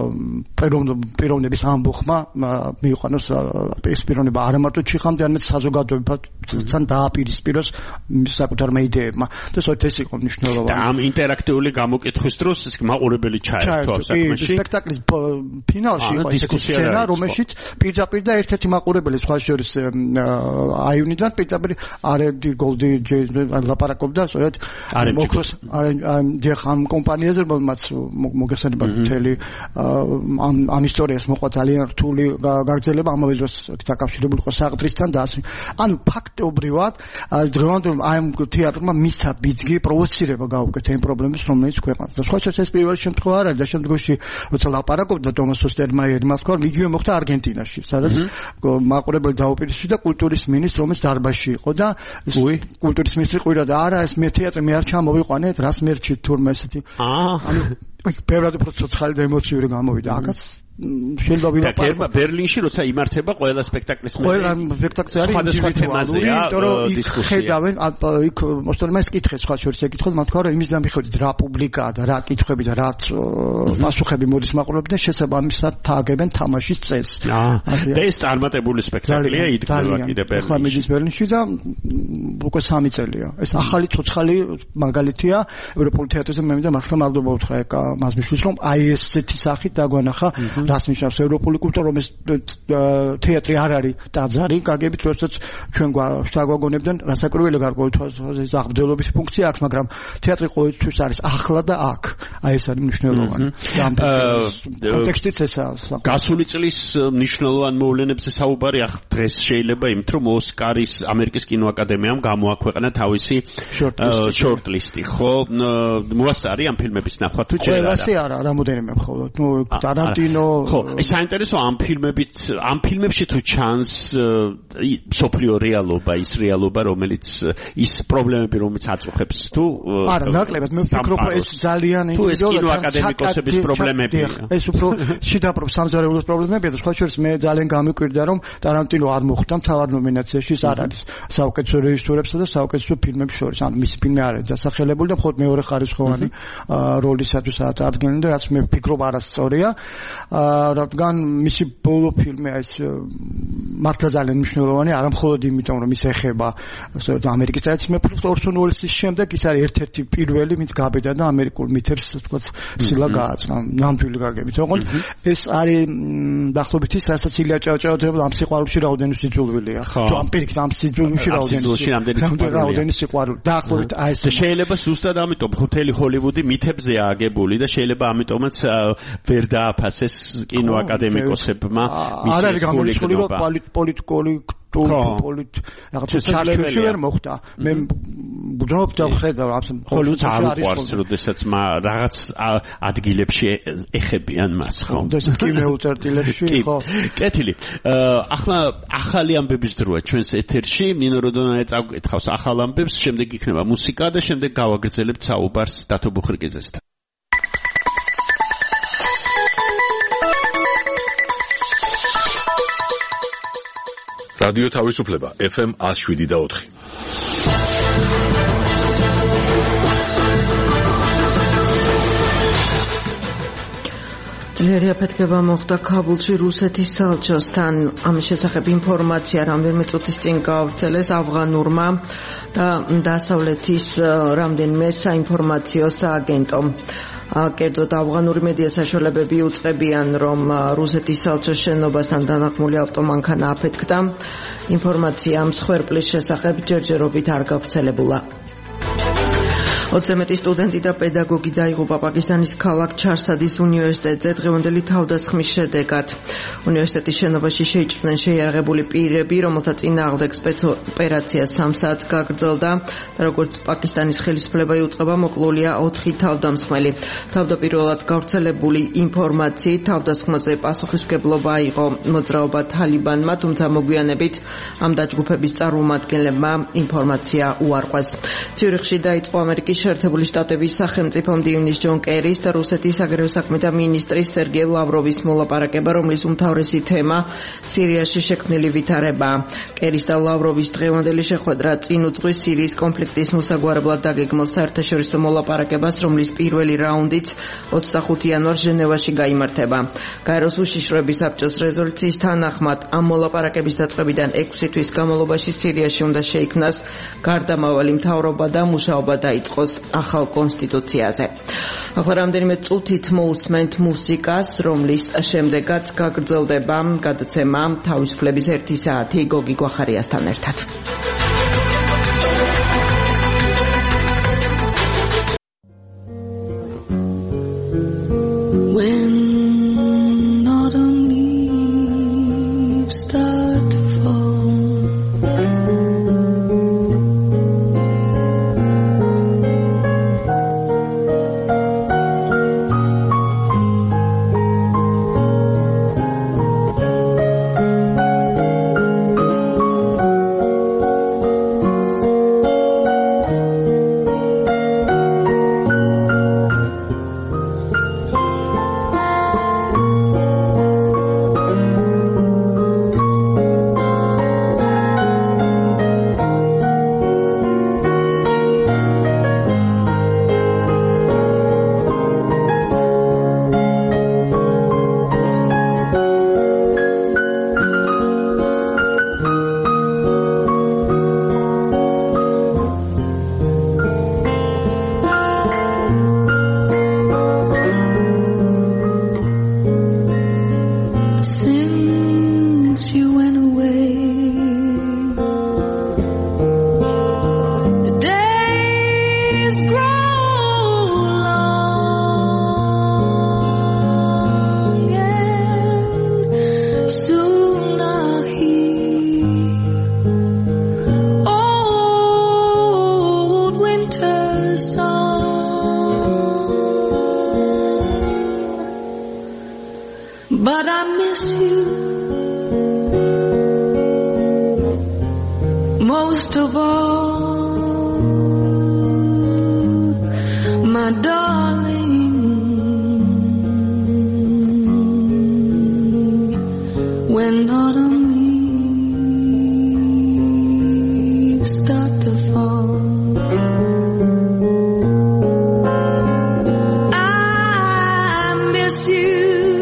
პიროვნების ამბოხმა მიიყვანოს ეს პიროვნება არა მარტო ჩიხამდე არამედ საზოგადოებასთან დააპირისპიროს საკუთარმა იდეებმა და სწორედ ეს იყო მნიშვნელოვანი და ამ ინტერაქტიული გამოკითხვის დროს მაყურებელი ჩაერთვა საქმეში სპექტაკლის ფინალში იყო დისკუსია რომელშიც პირდაპირ და ერთ-ერთი მაყურებელი სხვა შორის აიუნიდან პირდაპირ არედი გოლდი ლაპარაკობდა სწორედ მოკროს დიახ ამ კომპანიაზე რომელმაც მოგესალმება მთელი ამ ამ ისტორიას მოყვა ძალიან რთული გაგრძელება ამავე დროს დაკავშირებული იყო საყდრისთან და ასე ანუ ფაქტობრივად დღევანდელ ამ თეატრმა მისცა ბიძგი პროვოცირება გაუკეთა იმ პრობლემებს რომელიც ქვეყანას და სხვა შორის ეს პირველი შემთხვევა არ არის და შემდგომში როცა ლაპარაკობდა ტომას ოსტერმაიერი მას თქვა იგივე მოხდა არგენტინაში სადაც მაყურებელი დაუპირისპირდა კულტურის მინისტრს რომელიც დარბაზში იყო და კულტურის მინისტრი ყვირა და არა ეს მე თეატრი მე არ ჩამოვიყვანეთ რას მერჩით თურმე ესეთი ანუ ბევრად უფრო ცოცხალი და ემოციური გამოვიდა აქაც შეიძლება ვილაპარაკო ბერლინში როცა იმართება ყველა სპექტაკლის მე ყველა სპექტაკლი არის სხვადასხვა თემაზეა დისკუსია ხედავენ იქ მოსტორმას კითხეს სხვა შორის ეკითხოთ მათ თქვა რომ იმის დამიხოდით რა პუბლიკაა და რა კითხვები და რა პასუხები მოდის მაყურებელს შესაბამისად თაგებენ თამაშის წესს და ეს წარმატებული სპექტაკლია იდგება კიდე ბერლინში ხა მიდის ბერლინში და უკვე სამი წელია ეს ახალი ცოცხალი მაგალითია ევროპულ თეატრზე მე მინდა მართლა მადლობა უთხრა ეკა მასმიშვილს რომ აი ესეთი სახით დაგვანახა რას ნიშნავს ევროპული კულტურა რომ ეს თეატრი არ არის ტაძარი გაგებით როდესაც ჩვენ გვაგვაგონებდნენ რასაკვირველი გარკვეული აღბრძოლების ფუნქცია აქვს მაგრამ თეატრი ყოველთვის არის ახლა და აქ აი ეს არის მნიშვნელოვანი კონტექსტიც ესაა გასული წლის მნიშვნელოვან მოვლენებზე საუბარი ახ დღეს შეიძლება იმით რომ ოსკარის ამერიკის კინოაკადემიამ გამოაქვეყნა თავისი შორტლისტი ხო მოასწარი ამ ფილმების ნახვა თუ ჯერ არა ყველასი არა რამოდენიმე მხოლოდ ნუ ტარანტინო ხო, ეს საინტერესო ამ ფილმებით, ამ ფილმებში თუ ჩანს სოფლიო რეალობა, ის რეალობა, რომელიც ის პრობლემები, რომელიც აწუხებს თუ არა, ნაკლებად მე ვფიქრობ, ეს ძალიან თუ ეს კინოაკადემიკოსების პრობლემებია. ეს უფრო შიდა სამზარეულოს პრობლემებია და სხვა შორის მე ძალიან გამიკვირდა, რომ ტარანტინო არ მოხვდა მთავარ ნომინაციაში, ის არ არის საუკეთესო რეჟისორებსა და საუკეთესო ფილმებს შორის. ანუ მისი ფილმი არ არის დასახელებული და მხოლოდ მეორე ხარისხოვანი როლისათვის აწარდგენილი და რაც მე ვფიქრობ არასწორია. რადგან მისი ბოლო ფილმი ეს მართლა ძალიან მნიშვნელოვანი არა მხოლოდ იმიტომ რომ ის ეხება სწორედ ამერიკის ტრადიციას მეფის ორსონ უელსის შემდეგ ის არის ერთ-ერთი პირველი ვინც გაბედა და ამერიკულ მითებს თქვაც სილა გააწყდა ნამდვილი გაგებით ოღონდ ეს არის დაახლოებით ის რასაც ილია ჭავჭავაძე ამ სიყვარულში რაოდენი სიძულვილია თუ ამ პირიქით ამ სიძულვში რაოდენი სიყვარული დაახლოებით აი ეს შეიძლება ზუსტად ამიტომ ხუთელი ჰოლივუდი მითებზეა აგებული და შეიძლება ამიტომაც ვერ დააფასეს კინოაკადემიკოსებმა არ არის გამორიცხული პოლიტიკული პოლიტ რაღაცა ჩარჩოში ვერ მოხდა მე ვძნობ და ვხედავ ამ ჰოლივუდს არ უყვარს როდესაც რაღაც ადგილებში ეხებიან მას ხო და კინო წერტილებში ხო კეთილი ახლა ახალი ამბების დროა ჩვენს ეთერში ნინო როდონაძე წავკითხავს ახალ ამბებს შემდეგ იქნება მუსიკა და შემდეგ გავაგრძელებთ საუბარს დათო ბუხრიკიძესთან რადიო თავისუფლება ეფ ემ one oh seven და four. ძლიერი აფეთქება მოხდა ქაბულში რუსეთის საელჩოსთან. ამის შესახებ ინფორმაცია რამდენიმე წუთის წინ გაავრცელეს ავღანურმა და დასავლეთის რამდენიმე საინფორმაციო სააგენტომ. კერძოდ ავღანური მედია საშუალებები უწყებიან, რომ რუსეთის საელჩოს შენობასთან დანახმული ავტომანქანა აფეთქდა. ინფორმაცია მსხვერპლის შესახებ ჯერჯერობით არ გავრცელებულა. ოცი მეტი სტუდენტი და პედაგოგი დაიღუპა პაკისტანის ქალაქ ჩარსადის უნივერსიტეტზე დღევანდელი თავდასხმის შედეგად. უნივერსიტეტის შენობაში შეიჭრნენ შეიარაღებული პირები, რომელთა წინააღმდეგ სპეცოპერაცია სამ საათს გაგრძელდა და როგორც პაკისტანის ხელისუფლება იუწყება, მოკლულია ოთხი თავდამსხმელი. თავდაპირველად გავრცელებული ინფორმაციით თავდასხმაზე პასუხისმგებლობა აიღო მოძრაობა თალიბანმა, თუმცა მოგვიანებით ამ დაჯგუფების წარმომადგენლებმა ინფორმაცია უარყვეს. ციურიხში დაიწყო ამერიკის შეერთებული შტატების სახელმწიფო მდივნის ჯონ კერის და რუსეთის აგრარულ საქმეთა მინისტრის სერგეი ლავროვის მოლაპარაკება, რომლის უმთავრესი თემა სირიაში შექმნილი ვითარებაა. კერის და ლავროვის დღევანდელი შეხვედრა წინ უძღვის სირიის კონფლიქტის მოსაგვარებლად დაგეგმილ საერთაშორისო მოლაპარაკებას, რომლის პირველი რაუნდიც ოცდახუთი იანვარს ჟენევაში გაიმართება. გაეროს უშიშროების საბჭოს რეზოლუციის თანახმად ამ მოლაპარაკების დაწყებიდან ექვსი თვის განმავლობაში სირიაში უნდა შეიქმნას გარდამავალი მთავრობა და მუშაობა დაიწყოს ახალ კონსტიტუციაზე. ახლა რამდენიმე წუთით მოусმენთ მუსიკას, რომლის შემდეგაც გაგრძელდება გადაცემა თავისუფლების ერთი საათი გოგი გვახარიასთან ერთად. But I miss you most of all, my darling. When autumn leaves start to fall, I miss you.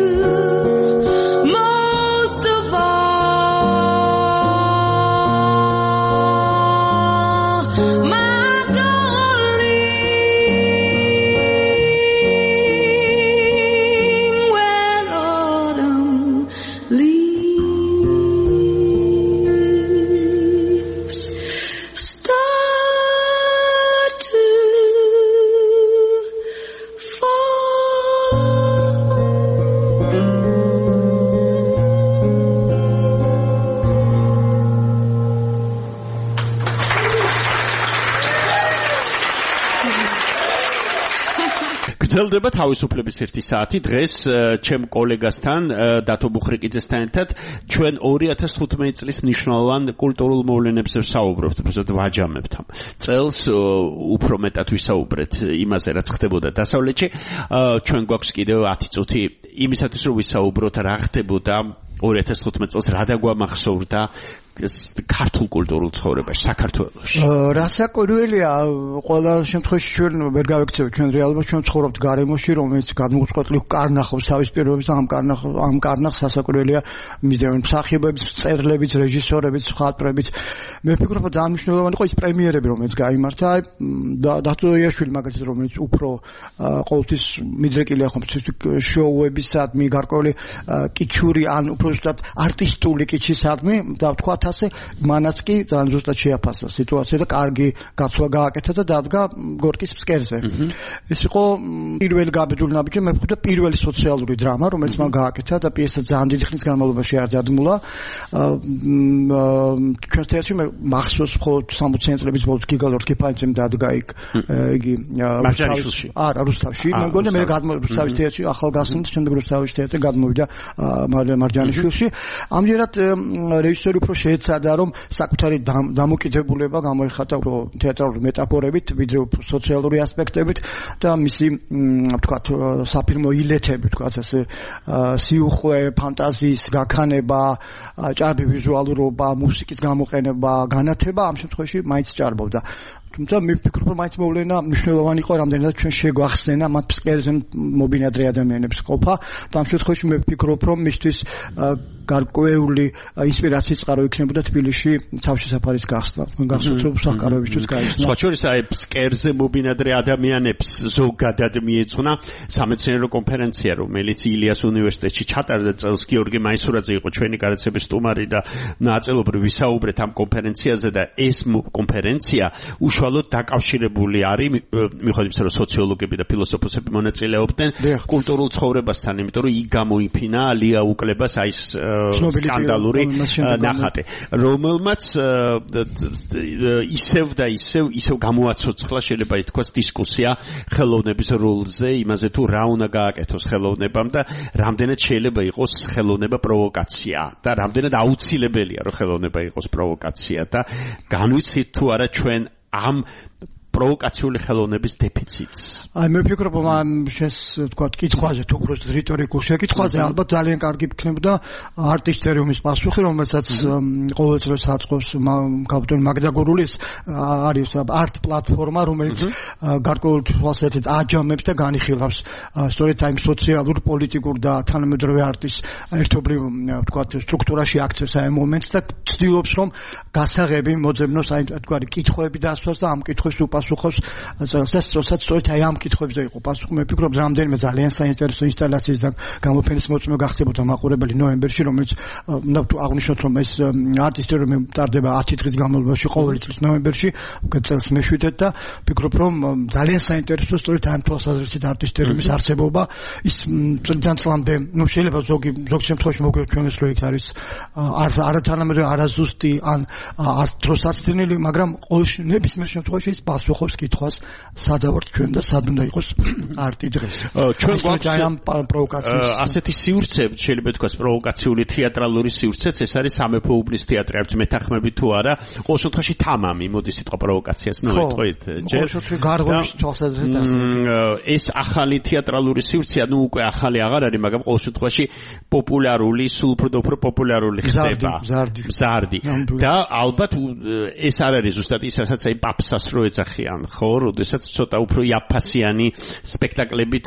გრძელდება თავისუფლების ერთი საათი. დღეს ჩემ კოლეგასთან დათო ბუხრიკიძესთან ერთად ჩვენ ორი ათას თხუთმეტი წლის მნიშვნელოვან კულტურულ მოვლენებზე ვსაუბრობთ, უბრალოდ ვაჯამებთ ამ წელს, უფრო მეტად ვისაუბრეთ იმაზე, რაც ხდებოდა დასავლეთში. ჩვენ გვაქვს კიდევ ათი წუთი იმისათვის, რომ ვისაუბროთ რა ხდებოდა ორი ათას თხუთმეტი წელს, რა დაგვამახსოვრდა ქართულ კულტურულ ცხოვრებაში საქართველოში. რასაკვირველია, ყველა შემთხვევაში ჩვენ ვერ გავიქცევთ ჩვენ რეალობას, ჩვენ ცხოვრობთ გარემოში, რომელიც გადმოუწყოთლი კარნახობს თავის პირობებს და ამ კარნახ ამ კარნახს სასაკვირველია მისდევენ მსახიობებს, წერლებიც, რეჟისორებიც, მხატვრებიც. მე ვფიქრობ, რომ ძალიან მნიშვნელოვანი იყო ის პრემიერები, რომელიც გაიმართა. დათო იაშვილი მაგალითად, რომელიც უფრო ყოველთვის მიდრეკილია ხომ შოუებისადმი, გარკვეული კიჩური ან უფრო ზუსტად არტისტული კიჩისადმი და ვთქვათ ასე, მანაც კი ძალიან ზუსტად შეაფასა სიტუაცია და კარგი გაცვლა გააკეთა და დადგა გორკის ფსკერზე. ეს იყო პირველი გაბედული ნაბიჯი, მე ვფიქრობ, პირველი სოციალური დრამა, რომელიც მან გააკეთა და პიესა ძალიან დიდი ხნის განმავლობაში არ დადგმულა. ჩვენს თეატრში მე მახსოვს მხოლოდ სამოციანი წლების ბოლოს გიგალორ კიფანცემ დადგა იქ იგი მარჯანიშვილში. არა, რუსთავში. მე მგონი მე რუსთავის თეატრში ახალგაზრდა შემდეგ რუსთავის თეატრი გადმოვიდა მარჯანიშვილში. ამჯერად რეჟისორი უფრო შეეცადა, რომ საკუთარი დამოკიდებულება გამოიხატა უფრო თეატრალური მეტაფორებით, ვიდრე სოციალური ასპექტებით და მისი ვთქვათ საფილმო ილეთები, ვთქვათ ასე სიუხვე, ფანტაზიის გაქანება, ჭარბი ვიზუალურობა, მუსიკის გამოყენება, განათება ამ შემთხვევაში მაინც ჭარბობდა. თუმცა მე ვფიქრობ, რომ მაინც მოვლენა მნიშვნელოვანი იყო, რამდენადაც ჩვენ შეგვახსენა მათ ფსკერზე მობინადრე ადამიანებს ყოფა და ამ შემთხვევაში მე ვფიქრობ, რომ მისთვის გარკვეული ინსპირაციის წყარო იქნებოდა თბილისში თავში საფარის გახსნა. გახსოვთ, რომ სახკაროებისთვის გაიხსნა. სხვა შორის აი ფსკერზე მობინადრე ადამიანებს ზოგადად მიეძღვნა სამეცნიერო კონფერენცია, რომელიც ილიას უნივერსიტეტში ჩატარდა წელს. გიორგი მაისურაძე იყო ჩვენი გარაცების სტუმარი და ნაწილობრივ ვისაუბრეთ ამ კონფერენციაზე და ეს კონფერენცია უშუალოდ დაკავშირებული არის მიუხედავად იმისა, რომ სოციოლოგები და ფილოსოფოსები მონაწილეობდნენ კულტურულ ცხოვრებასთან, იმიტომ რომ იქ გამოიფინა ლია უკლებას აი ეს სკანდალური ნახატი, რომელმაც ისევ და ისევ ისევ გამოაცოცხლა, შეიძლება ითქვას, დისკუსია ხელოვნების როლზე, იმაზე თუ რა უნდა გააკეთოს ხელოვნებამ და რამდენად შეიძლება იყოს ხელოვნება პროვოკაცია და რამდენად აუცილებელია, რომ ხელოვნება იყოს პროვოკაცია და განვიცით თუ არა ჩვენ ამ პროვოკაციული ხელოვნების დეფიციტს. აი მე ვფიქრობ, რომ შეს ვთქვათ, კითხვაზე თუ უბრალოდ რიტორიკულ შეკითხვაზე ალბათ ძალიან კარგი იქნებოდა არტისტერიუმის პასუხი, რომელსაც ყოველ წელს აწყობს კაპიტან მაგდაგურულის არის არტ პლატფორმა, რომელიც გარკვეულ თვალსაჩინო აჯამებს და განიხილავს სწორედ აი სოციალურ, პოლიტიკურ და თანამედროვე არტის ერთობლივ ვთქვათ სტრუქტურაში აქცევს აი მომენტს და ცდილობს, რომ გასაღები მოძებნოს აი თქვა კითხვები დასვას და ამ კითხვებს უპასუხოს პასუხობს წელსაც სწორედ აი ამ კითხვებზე იყო პასუხი. მე ვფიქრობ, რამდენიმე ძალიან საინტერესო ინსტალაციის და გამოფენის მოწმე გახდებოდა მაყურებელი ნოემბერში, რომელიც უნდა აღნიშნოთ, რომ ეს არტისტერიუმი ტარდება ათი დღის განმავლობაში ყოველი წლის ნოემბერში, უკვე წელს მეშვიდეთ და ვფიქრობ, რომ ძალიან საინტერესო სწორედ ამ თვალსაზრისით არტისტერიუმის არსებობა. ის წლიდან წლამდე, ну შეიძლება ზოგი ზოგ შემთხვევაში მოგვიყვება ჩვენს რო იქ არის არათანამედროვე, არაზუსტი ან არ დროს არცდენილი, მაგრამ ყოველ ნებისმიერ შემთხვევაში ის პასუხობს კითხვას, სადა ვართ ჩვენ და სად უნდა იყოს არტი დღეს. ჩვენ გვაქვს ამ პროვოკაციის ასეთი სივრცე, შეიძლება თქვას პროვოკაციული თეატრალური სივრცეც, ეს არის სამეფო უბნის თეატრი, არც მეთანხმები თუ არა, ყოველ შემთხვევაში თამამი, მოდი სიტყვა პროვოკაციას ნუ ეტყვით. ჯერ გარღვევის თვალსაზრისით ასე. ეს ახალი თეატრალური სივრცე, ну უკვე ახალი აღარ არის, მაგრამ ყოველ შემთხვევაში პოპულარული, სულ უფრო და უფრო პოპულარული ხდება. მზარდი. და ალბათ ეს არ არის ზუსტად ის, რასაც აი პაპსას რო ეძახიან, ხო, როდესაც ცოტა უფრო იაფასიანი სპექტაკლებით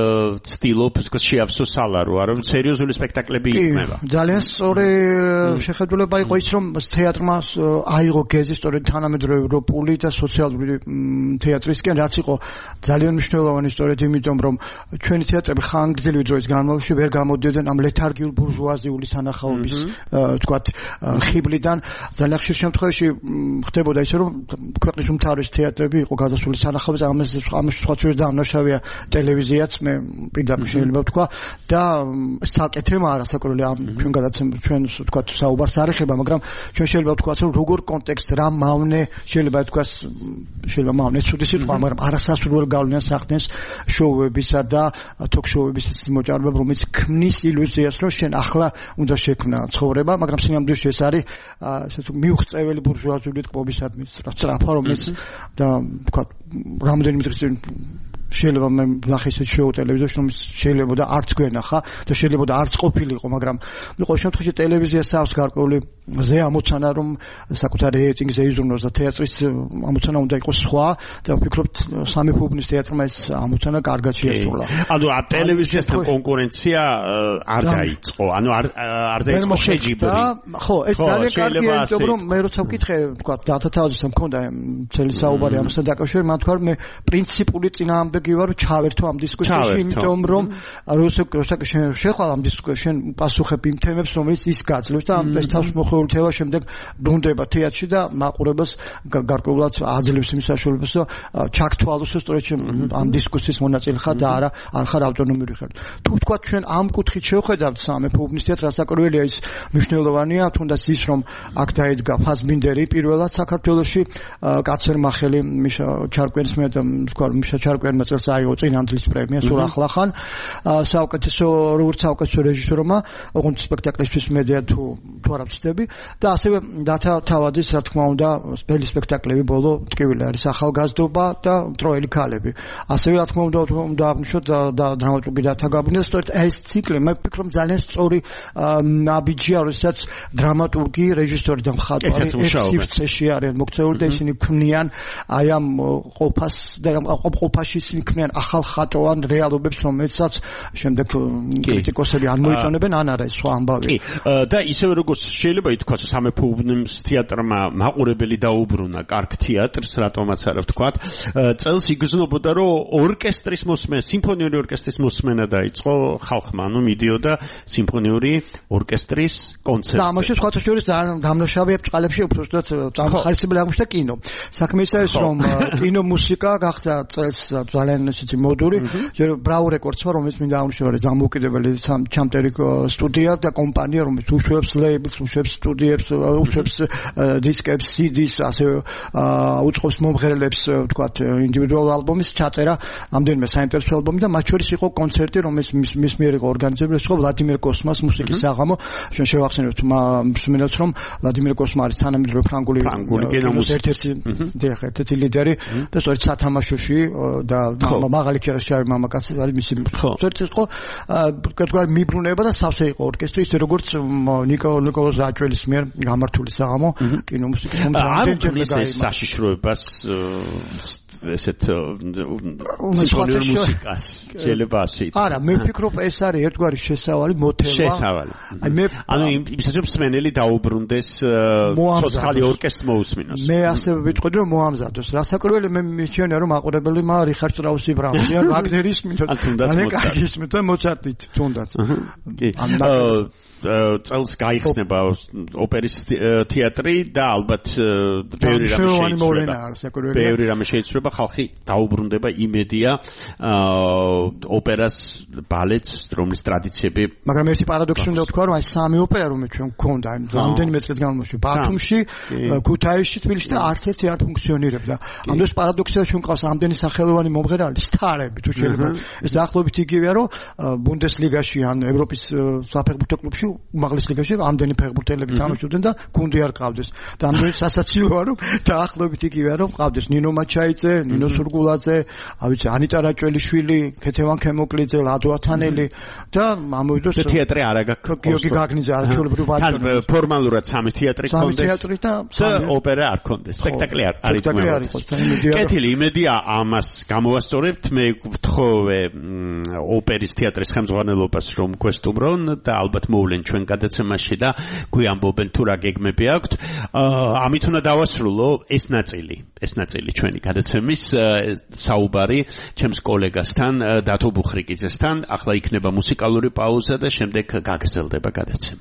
ცდილობს შეავსო სალარო, რომ სერიოზული სპექტაკლები იქნება. ძალიან სწორი შეხედულება იყო ის, რომ თეატრმა აიღო გეზი სწორედ თანამედროვე ევროპული და სოციალური თეატრისკენ, რაც იყო ძალიან მნიშვნელოვანი სწორედ იმიტომ, რომ ჩვენი თეატრები ხანგრძლივი დროის განმავლობაში ვერ გამოდიოდნენ ამ ლეთარგიულ ბურჟუაზიული სანახაობის თქვათ ხიბლიდან. ძალიან ხშირ შემთხვევაში ხდებოდა ისე, რომ ქვეყნის უმთავრესი თეატრები იყო გადასული სანახაობის, ამას ამას სხვა შორის დაანაშავია ტელევიზიაც, მე პირდაპირ შეიძლება ვთქვა და ეს თალკე თემა არა საკურველი ამ ჩვენ გადაცემ ჩვენ ვთქვა საუბარს არ ეხება, მაგრამ ჩვენ შეიძლება ვთქვა, რომ როგორ კონტექსტ რა მავნე შეიძლება ვთქვა, შეიძლება მავნე ცუდი სიტყვა, მაგრამ არასასურველ გავლენას ახდენს შოუებისა და თოქ-შოუების მოჭარბება, რომელიც ქმნის ილუზიას, რომ შენ ახლა უნდა შექმნა ცხოვრება, მაგრამ სინამდვილეში ეს არის ასე თუ მიუღწეველი ბურჟუაზიული ტყობისადმი სწრაფა, რომელიც და ვთქვათ, რამდენიმე დღის წინ შეიძლება მე ნახე ისეთ შოუ ტელევიზიაში რომ შეიძლება და არც გვენახა და შეიძლება და არც ყოფილიყო, მაგრამ ნუ ყოველ შემთხვევაში ტელევიზიას აქვს გარკვეული ზე ამოცანა რომ საკუთარი რეიტინგზე იზრუნოს და თეატრის ამოცანა უნდა იყოს სხვა და ვფიქრობთ სამი ფუბნის თეატრმა ეს ამოცანა კარგად შეასრულა. ანუ ტელევიზიასთან კონკურენცია არ დაიწყო, ანუ არ არ დაიწყო შეჯიბრი. ხო, ეს ძალიან კარგია, იმიტომ რომ მე როცა ვკითხე, თქვა დათა თავისთან მქონდა მთელი საუბარი ამასთან დაკავშირებით, მან თქვა მე პრინციპული წინააღმდეგი ვარ ჩავერთო ამ დისკუსიაში, იმიტომ რომ როცა შეხვალ ამ დისკუსიაში შენ პასუხებ იმ თემებს, რომელიც ის გაძლევს და ამ ეს თავს მოხეულთება შემდეგ ბრუნდება თეატრში და მაყურებელს გარკვეულად აძლევს იმ საშუალებას ჩაქთვალოს სწორედ ამ დისკუსიის მონაწილე ხარ და არა არ ხარ ავტონომიური ხარ. თუ თქვა ჩვენ ამ კუთხით შევხედავთ სამეფო უბნის თეატრს, რასაკვირველია ის მნიშვნელოვანია, თუნდაც ის რომ აქ დაედგა ფაზბინდერი პირველად საქართველოში, კაცერმახელი მიშა ჩარკვიანის და თქვა მიშა ჩარკვიანმა წელს აიღო წინანდლის პრემია სულ ახლახან საუკეთესო როგორც საუკეთესო რეჟისორმა, ოღონდ სპექტაკლისთვის მედია თუ თუ არ ვწდები და ასევე დათა თავადის რა თქმა უნდა სპელი სპექტაკლები ბოლო ტკივილი არის ახალგაზრდობა და ტროელი ქალები. ასევე რა თქმა უნდა უნდა აღნიშნოთ და დრამატურგი დათა გაბინეტს, სწორედ ეს ციკლი მე ვფიქრობ ძალიან სწორი ნაბიჯია, როდესაც დრამატურგი, რეჟისორი და მხატვარი ერთ სივრცეში არიან მოქცეული და ისინი ქმნიან აი ამ ყოფას და ამ ყოფაში ისინი ქმნიან ახალ ხატოვან რეალობებს, რომელსაც შემდეგ კრიტიკოსები არ მოიწონებენ, ან არა ეს სხვა ამბავი. კი, და ისევე როგორც შეიძლება ითქვას, სამეფო უბნის თეატრმა მაყურებელი დაუბრუნა კარგ თეატრს, რატომაც არა ვთქვათ, წელს იგრძნობოდა, რომ ორკესტრის მოსმენა, სიმფონიური ორკესტრის მოსმენა დაიწყო ხალხმა, ანუ მიდიოდა სიმფონიური ორკესტრის კონცერტზე. და ამაში სხვათა შორის ძალიან დამნაშავეა ბჭყალებში უფრო ზუსტად წარმახარისებელი აღმოჩნდა კინო. საქმე ისაა ის რომ კინო მუსიკა გახდა წელს ძალიან ისეთი მოდური, ბრავ რეკორდს ვარ, რომელიც მინდა აღნიშნო, არის დამოუკიდებელი ჩამტერი სტუდია და კომპანია, რომელიც უშვებს ლეიბლს, უშვებს სტუდიებს, უშვებს დისკებს, სი დის, ასევე უწყობს მომღერლებს, ვთქვათ, ინდივიდუალურ ალბომის ჩაწერა, ამდენიმე საინტერესო ალბომი და მათ შორის იყო კონცერტი, რომელიც მის მიერ იყო ორგანიზებული, ხო ვლადიმერ კოსმას მუსიკის საღამო. ჩვენ შევახსენებთ მსმენელს, რომ ვლადიმერ კოსმა არის თანამედროვე ფრანგული კინოს ერთ-ერთი ერთ-ერთი ლიდერი და სწორედ სათამაშოში და მაღალი ქერაში მამაკაცი არის მისი კონცერტი იყო, თქვა მიბრუნება და სავსე იყო ორკესტრი, ისე როგორც ნიკოლოზ რაჭველის მიერ გამართული საღამო კინომუსიკის მომზადებელს საშიშროებას ესეთ სიმფონიურ მუსიკას შეიძლება ასე ითქვას. არა, მე ვფიქრობ ეს არის ერთგვარი შესავალი მოთელვა. შესავალი. აი მე ანუ იმისაც რომ სმენელი დაუბრუნდეს ცოცხალი ორკესტრი მოусმინოს. მე ასე ვიტყოდი რომ მოამზადოს. რასაკვირველი მე მიჩვენე რომ აყურებელი მა რიხარდ შტრაუსი ბრაუნია, ვაგნერის მითოთ. ძალიან კარგი ისმით და მოცარტით თუნდაც. კი. წელს გაიხსნება ოპერის თეატრი და ალბათ ბევრი რამე შეიცვლება. ბევრი რამე შეიცვლება, ხალხი დაუბრუნდება, იმედია ოპერას, ბალეტს, რომლის ტრადიციები. მაგრამ ერთი პარადოქსი უნდა ვთქვა, რომ აი სამი ოპერა რომელიც ჩვენ გვქონდა, აი რამდენიმე წლის განმავლობაში, ბათუმში, ქუთაისში, თბილისში და არც ერთი არ ფუნქციონირებდა. ამ დროს პარადოქსია ჩვენ ყავს ამდენი სახელოვანი მომღერალი, სტარები თუ შეიძლება. ეს დაახლოებით იგივეა, რომ ბუნდესლიგაში ან ევროპის საფეხბურთო კლუბში უმაღლეს ლიგაში ამდენი ფეხბურთელები თამაშობდნენ და გუნდი არ ყავდეს. და ამდენი სასაცილოა, რომ დაახლოებით იგივეა, რომ ყავდეს ნინო მაჩაიძე, ნინო სურგულაძე, აი ვიცი, ანიტა რაჭველიშვილი, ქეთევან ქემოკლიძე, ლადო ათანელი და ამოვიდოს თეატრი არა გაქვს. გიორგი გაგნიძე არაჩვეულებრივ თან ფორმალურად სამი თეატრი ჰქონდეს. სამი თეატრი და ოპერა არ ჰქონდეს. სპექტაკლი არ არის. კეთილი იმედია ამას გამოვასწორებთ. მე ვთხოვე ოპერის თეატრის ხელმძღვანელობას რომ გვესტუმრონ და ალბათ მოვლენ ჩვენ გადაცემაში და გვიამბობენ თუ რა გეგმები აქვთ. ამით უნდა დავასრულო ეს ნაწილი, ეს ნაწილი ჩვენი გადაცემის საუბარი ჩემს კოლეგასთან, დათო ბუხრიკიძესთან. ახლა იქნება მუსიკალური პაუზა და შემდეგ გაგრძელდება გადაცემა.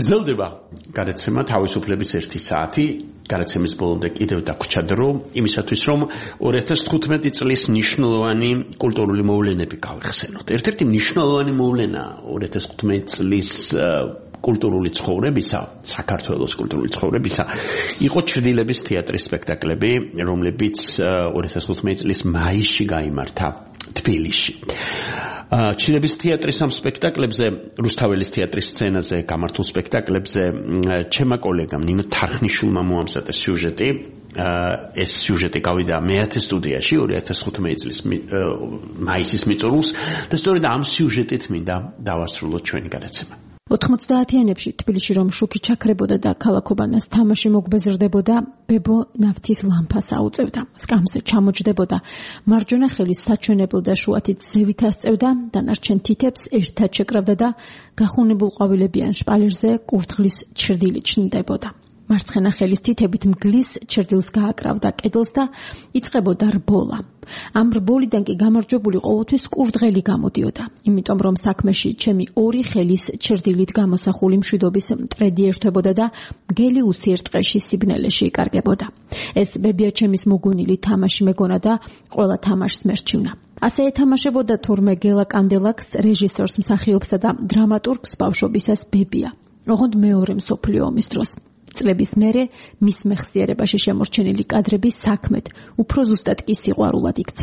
გრძელდება გადაცემა თავისუფლების ერთი საათი. გადაცემის ბოლომდე კიდევ დაგვრჩა დრო იმისათვის, რომ ორი ათას თხუთმეტი წლის მნიშვნელოვანი კულტურული მოვლენები გავიხსენოთ. ერთ-ერთი მნიშვნელოვანი მოვლენა ორი ათას თხუთმეტი წლის კულტურული ცხოვრებისა, საქართველოს კულტურული ცხოვრებისა იყო ჩრდილების თეატრის სპექტაკლები, რომლებიც ორი ათას თხუთმეტი წლის მაისში გაიმართა თბილისში. ჩრდილების თეატრის ამ სპექტაკლებზე, რუსთაველის თეატრის სცენაზე გამართულ სპექტაკლებზე ჩემმა კოლეგამ ნინო თარხნიშვილმა მოამზადა სიუჟეტი. ეს სიუჟეტი გავიდა მეათე სტუდიაში ორი ათას თხუთმეტი წლის მაისის მიწურულს და სწორედ ამ სიუჟეტით მინდა დავასრულოთ ჩვენი გადაცემა. ოთხმოცდაათიანებში თბილისში რომ შუქი ჩაქრებოდა და ქალაქობანას თამაში მოგბეზრდებოდა, ბებო ნავთის ლამპას აუწევდა, სკამზე ჩამოჯდებოდა, მარჯვენა ხელის საჩვენებელ და შუათით ზევით ასწევდა, დანარჩენ თითებს ერთად შეკრავდა და გახუნებულ ყვავილებიან შპალერზე კურთხლის ჩრდილი ჩნდებოდა. მარცხენა ხელის თითებით მგლის ჩრდილს გააკრავდა კედელს და იწყებოდა რბოლა. ამ რბოლიდან კი გამარჯვებული ყოველთვის კურდღელი გამოდიოდა, იმიტომ რომ საქმეში ჩემი ორი ხელის ჩრდილით გამოსახული მშვიდობის მტრედი ერთვებოდა და მგელი უსიერთყეში სიბნელეში იკარგებოდა. ეს ბებია ჩემის მოგონილი თამაში მეგონა და ყველა თამაშს მერჩივნა. ასე ეთამაშებოდა თურმე გელა კანდელაკს, რეჟისორს, მსახიობსა და დრამატურგს ბავშვობისას ბებია. ოღონდ მეორე მსოფლიო ომის დროს. წლების მერე მის მეხსიერებაში შემორჩენილი კადრები საქმეთ, უფრო ზუსტად კი სიყვარულად იქცა.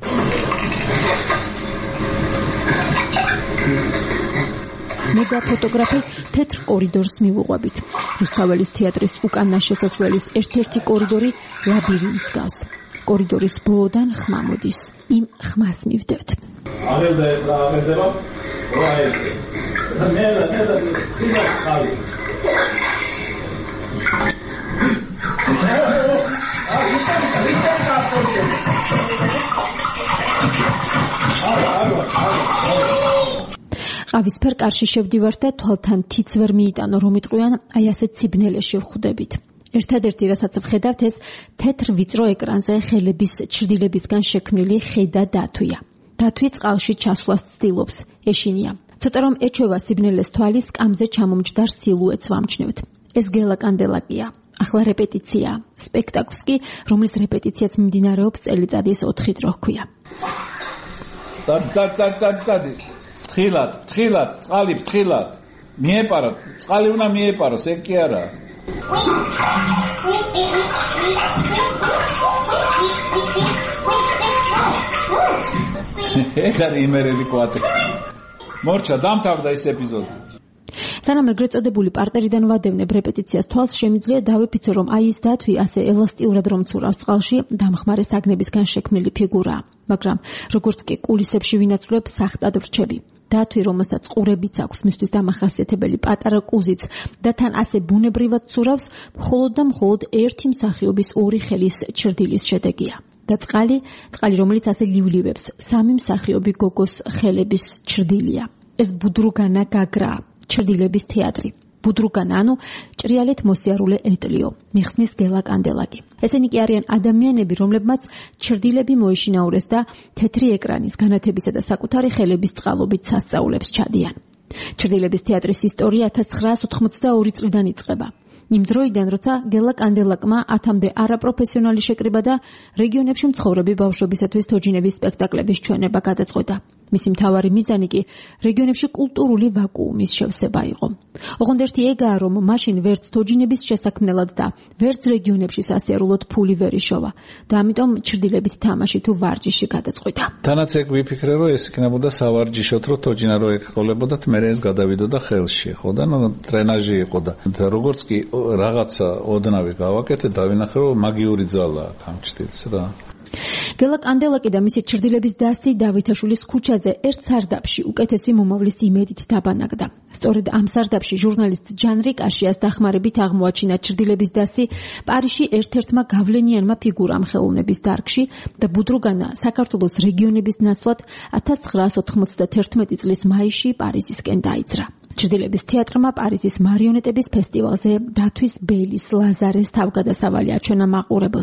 მე და ფოტოგრაფი თეთრ კორიდორს მივუყვებით. რუსთაველის თეატრის უკანა შესასვლელის ერთ-ერთი კორიდორი ლაბირინთს გავს. კორიდორის ბოლოდან ხმა მოდის. იმ ხმას მივდევთ. აღებდა ეს რა აღებდება? რა ერთი. და მე და მე და ხილა ხალი. ყავისფერ კარში შევდივართ და თვალთან თიც ვერ მიიტანო რომ იტყვიან, აი ასეთ სიბნელეში ვხვდებით. ერთადერთი რასაც ვხედავთ ეს თეთრ ვიწრო ეკრანზე ხელების ჩრდილებისგან შექმნილი ხედა დათვია. დათვი წყალში ჩასვლას ცდილობს, ეშინია. ცოტა რომ ეჩვევა სიბნელეს თვალი, სკამზე ჩამომჯდარ სილუეტს ვამჩნევთ. ეს გელა კანდელაკია. ახლა რეპეტიცია. სპექტაკლს კი, რომლის რეპეტიციაც მიმდინარეობს წელიწადის ოთხი დრო ჰქვია. წად წად წად წად წად. თხილად, თხილად, წყალი თხილად. მიეპაროთ, წყალი უნდა მიეპაროს, ეგ კი არა. ეგ არის იმერელი კვატრი. მორჩა, დამთავრდა ეს ეპიზოდი. სანამ ეგრეთ წოდებული პარტერიდან ვადევნებ რეპეტიციას თვალს, შემიძლია დავიფიცო, რომ აი ეს დათვი ასე ელასტიურად რომ ცურავს წყალში, დამხმარე საგნებისგან შექმნილი ფიგურაა. მაგრამ როგორც კი კულისებში ვინაცვლებ, სახტად ვრჩები. დათვი, რომელსაც ყურებიც აქვს, მისთვის დამახასიათებელი პატარა კუზიც და თან ასე ბუნებრივად ცურავს, მხოლოდ და მხოლოდ ერთი მსახიობის ორი ხელის ჩრდილის შედეგია. და წყალი, წყალი რომელიც ასე ლივლივებს, სამი მსახიობი გოგოს ხელების ჩრდილია. ეს ბუდრუგანა გაგრაა. ჩრდილების თეატრი. ბუდრუგანა, ანუ ჭრიალეთ მოსიარულე ეტლიო, მიხსნის გელა კანდელაკი. ესენი კი არიან ადამიანები, რომლებმაც ჩრდილები მოეშინაურეს და თეთრი ეკრანის განათებისა და საკუთარი ხელების წყალობით სასწაულებს ჩადიან. ჩრდილების თეატრის ისტორია ათას ცხრაას ოთხმოცდაორი წლიდან იწყება. იმ დროიდან, როცა გელა კანდელაკმა ათამდე არაპროფესიონალი შეკრიბა და რეგიონებში მცხოვრები ბავშვებისათვის თოჯინების სპექტაკლების ჩვენება გადაწყვეტა. მისი მთავარი მიზანი კი რეგიონებში კულტურული ვაკუუმის შევსება იყო. ოღონდ ერთი ეგაა, რომ მაშინ ვერც თოჯინების შესაქმნელად და ვერც რეგიონებში სასიარულოდ ფული ვერ იშოვა და ამიტომ ჩრდილებით თამაში თუ ვარჯიში გადაწყვიტა. თანაც ეგ ვიფიქრე, რომ ეს იქნებოდა სავარჯიშოდ, რომ თოჯინა რო ეკხოლებოდა, მერე ეს გადავიდოდა ხელში, ხო და ნუ ტრენაჟი იყო და როგორც კი რაღაცა ოდნავი გავაკეთე, დავინახე, რომ მაგიური ძალაა ამ ჩრდილს რა. გელა კანდელაკი და მისი ჩრდილების დასი დავითაშვილის ქუჩაზე ერთ სარდაფში უკეთესი მომავლის იმედით დაბანაკდა. სწორედ ამ სარდაფში ჟურნალისტ ჯან რიკაშიას დახმარებით აღმოაჩინა ჩრდილების დასი პარიზში ერთ-ერთმა გავლენიანმა ფიგურამ ხელოვნების დარგში და ბუდრუგანა საქართველოს რეგიონების ნაცვლად ათას ცხრაას ოთხმოცდათერთმეტი წლის მაისში პარიზისკენ დაიძრა. ჩრდილების თეატრმა პარიზის მარიონეტების ფესტივალზე დათვის ბეილის ლაზარეს თავგადასავალი აჩვენა მაყურებელს.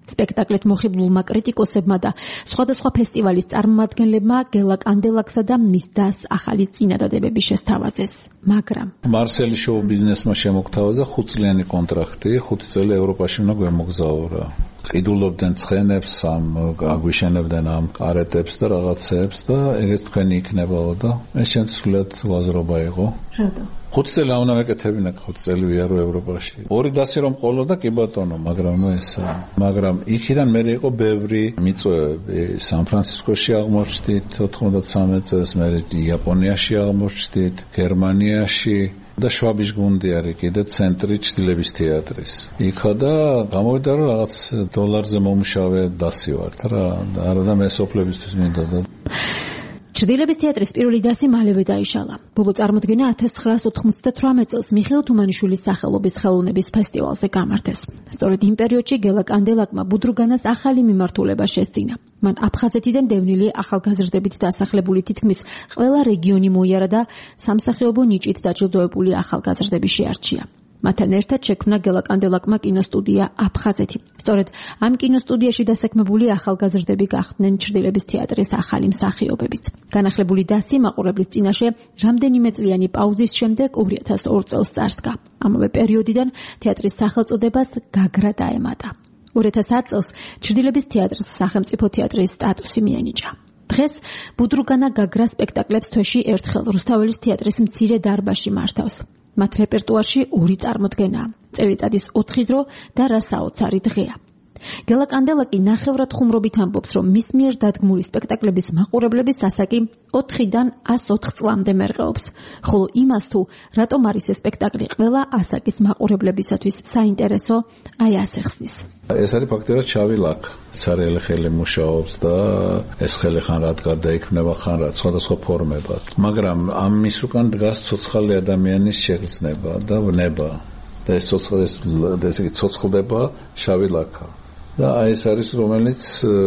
სპექტაკლით მოხიბლულმა კრიტიკოსებმა და სხვადასხვა ფესტივალის წარმომადგენლებმა გელა კანდელაკსა და მის დას ახალი წინადადებები შესთავაზეს. მაგრამ მარსელი შოუ ბიზნესმა შემოგთავაზა ხუთწლიანი კონტრაქტი, ხუთი წელი ევროპაში უნდა გვემოგზაურა. ყიდულობდნენ ცხენებს, ამ აგვიშენებდნენ ამ კარეტებს და რაღაცებს და ეგეც თქვენი იქნებაო და ეს შემსრულად ვაზრობა იყო. რატო? ხუთი წელი არ უნდა მეკეთებინა, ხუთი წელი ვიარო ევროპაში. ორი დასი რომ ყოლოდა კი ბატონო, მაგრამ ესა. მაგრამ იქიდან მე იყო ბევრი მიწვევები. სან-ფრანცისკოში აღმოჩნდით ოთხმოცდამეცხრამეტ წელს, მე იაპონიაში აღმოჩნდით, გერმანიაში და შვაბის გუნდი არის კიდე ცენტრი ჩtildeების თეატრის. იქა და გამოვიდა რომ რაღაც დოლარზე მომუშავე დასი ვართ რა, არა და მე სოფლებისთვის მინდა და ჩtildeების თეატრის პირველი დასი მალევე დაიშალა. ბოლო წარმოდგენა ათას ცხრაას ოთხმოცდათვრამეტ წელს მიხეილ თუმანიშვილის სახელობის ხელოვნების ფესტივალზე გამართეს. სწორედ იმ პერიოდში გელა კანდელაკმა ბუდრუგანას ახალი მიმართულება შესძინა. მან აფხაზეთიდან დევნილი ახალგაზრდებით დასახლებული თითქმის ყველა რეგიონი მოიარა და სამსახიობო ნიჭით დაჯილდოებული ახალგაზრდები შეარჩია. მათთან ერთად შექმნა გელა კანდელაკმა კინოსტუდია აფხაზეთი. სწორედ ამ კინოსტუდიაში დასაქმებული ახალგაზრდები გახდნენ ჩtildeების თეატრის ახალი მსახიობებიც. განახლებული დასი მაყურებლის წინაშე რამდენიმე წლიანი პაუზის შემდეგ ორი ათას ორ წელს წარსდგა. ამავე პერიოდიდან თეატრის სახელწოდებას გაგრა დაემატა. ორი ათას ათ წელს ჩtildeების თეატრს სახელმწიფო თეატრის სტატუსი მიენიჭა. დღეს ბუდრუგანა გაგრა სპექტაკლებს თვეში ერთხელ რუსთაველის თეატრის მცირე დარბაზში მართავს. მათ რეპერტუარში ორი წარმოდგენაა: წელიწადის ოთხი დრო და რა საოცარი დღეა. გელა კანდელაკი ნახევრად ხუმრობით ამბობს, რომ მის მიერ დადგმული სპექტაკლების მაყურებლების ასაკი ოთხიდან ას ოთხ წლამდე მერყეობს, ხოლო იმას თუ რატომ არის ეს სპექტაკლი ყველა ასაკის მაყურებლებისათვის საინტერესო, აი ასე ხსნის. ეს არის ფაქტია ჩავი ლაკ. ცარიელი ხელი მუშაობს და ეს ხელი ხან რა დგარდა იქმნება ხან რა სხვადასხვა ფორმებად. მაგრამ ამის უკან დგას ცოცხალი ადამიანის შეგრძნება და ნება. და ეს ცოცხალი ესე იგი ცოცხლდება შავი ლაკა. და აი ეს არის რომელიც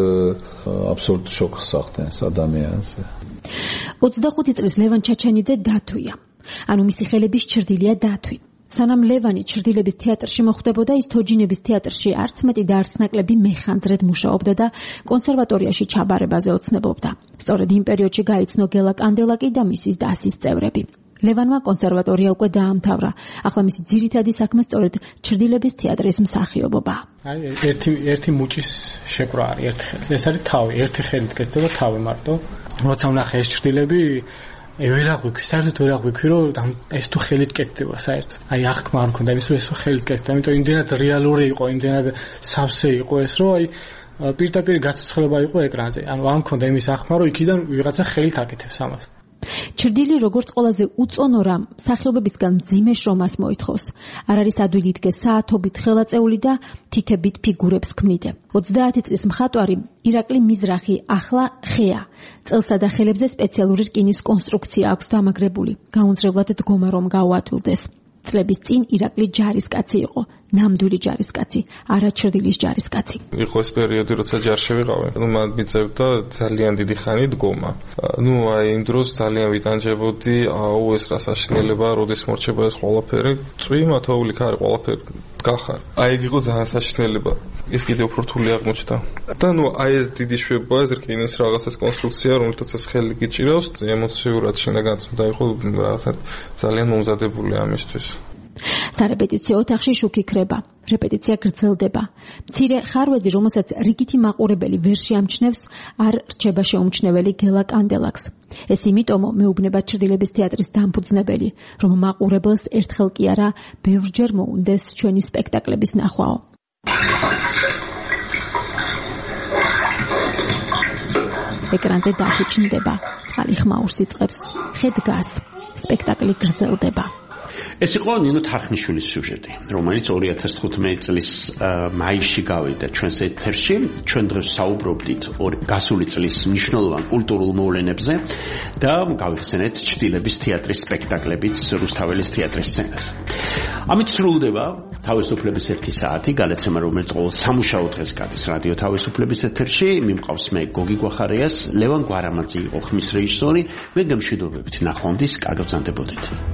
აბსოლუტ შოკს ახდენს ადამიანზე. ოცდახუთი წლის ლევან ჩაჩანიძე დათვია. ანუ მისი ხელების ჩრდილია დათვი. სანამ ლევანი ჩრდილების თეატრში მოხვდებოდა, ის თოჯინების თეატრში არც მეტი და არც ნაკლები მეხანძრედ მუშაობდა და კონსერვატორიაში ჩაბარებაზე ოცნებობდა. სწორედ იმ პერიოდში გაიცნო გელა კანდელაკი და მისის დასის წევრები. ლევანმა კონსერვატორია უკვე დაამთავრა. ახლა მისი ძირითადი საქმე სწორედ ჩრდილების თეატრის მსახიობობა. აი ერთი ერთი მუჭის შეკრა არის ერთი ხელი. ეს არის თავი, ერთი ხელით კეთდება თავი მარტო. როცა ვნახე ეს ჩრდილები, ვერ აღვიქვი, საერთოდ ვერ აღვიქვი, რომ ეს თუ ხელით კეთდება საერთოდ. აი აღქმა არ მქონდა იმის, რომ ეს ხელით კეთდება, იმიტომ იმდენად რეალური იყო, იმდენად სავსე იყო ეს, რომ აი პირდაპირ გაცოცხლება იყო ეკრანზე. ანუ არ მქონდა იმის აღქმა, რომ იქიდან ვიღაცა ხელით აკეთებს ამას. ჩრდილი როგორც ყველაზე უწონო რამ სახიობებისგან მძიმე შრომას მოითხოვს. არ არის ადვილი დგეს საათობით ხელაწეული და თითებით ფიგურებს ქმნიდა. ოცდაათი წლის მხატვარი ირაკლი მიზრახი ახლა ხეა. წელსა და ხელებზე სპეციალური რკინის კონსტრუქცია აქვს დამაგრებული. გაუნձრებლად დგომა რომ გაუათვილდეს. წლების წინ ირაკლი ჯარისკაცი იყო. ნამდვილი ჯარისკაცი, არა ჩრდილის ჯარისკაცი. იყო ეს პერიოდი, როცა ჯარში ვიყავი. ნუ მან მიწევდა ძალიან დიდი ხანი დგომა. ნუ აი იმ დროს ძალიან ვიტანჯებოდი, აუ ეს რა საშინელებაა, როდის მორჩება ეს ყველაფერი. წვიმა თოვლი ქარი ყველაფერი გახარ. აი ეგ იყო ძალიან საშინელება. ეს კიდევ უფრო რთული აღმოჩნდა. და ნუ აი ეს დიდი შვება, ეს რკინის რაღაცას კონსტრუქცია, რომელთაც ეს ხელი გიჭირავს, ემოციურად შინაგანად უნდა იყო რაღაცა ძალიან მომზადებული ამისთვის. სარეპეტიციო ოთახში შუქი ქრება, რეპეტიცია გრძელდება. მცირე ხარვეზი, რომელსაც რიგითი მაყურებელი ვერ შეამჩნევს, არ რჩება შეუმჩნეველი გელა კანდელაკს. ეს იმიტომ მეუბნება ჩრდილების თეატრის დამფუძნებელი, რომ მაყურებელს ერთხელ კი არა, ბევრჯერ მოუნდეს ჩვენი სპექტაკლების ნახვაო. ეკრანზე დათვი ჩნდება, წყალი ხმაურს იწყებს, ხე დგას, სპექტაკლი გრძელდება. ეს იყო ნინო თარხნიშვილის სიუჟეტი, რომელიც ორი ათას თხუთმეტი წლის მაისში გავიდა ჩვენს ეთერში. ჩვენ დღეს საუბრობდით გასული წლის მნიშვნელოვან კულტურულ მოვლენებზე და გავიხსენეთ ჩtildeების თეატრის სპექტაკლებიც რუსთაველის თეატრის სცენაზე. ამით სრულდება თავისუფლების ერთი საათი, გადაცემა, რომელიც ყოველ სამუშაო დღეს გადის რადიო თავისუფლების ეთერში. მიმყავს მე გოგი გვახარიას, ლევან გვარამაძე იყო ხმის რეჟისორი. მე გამშვიდობებით ნახვამდის, კარგად გრძანდებოდეთ.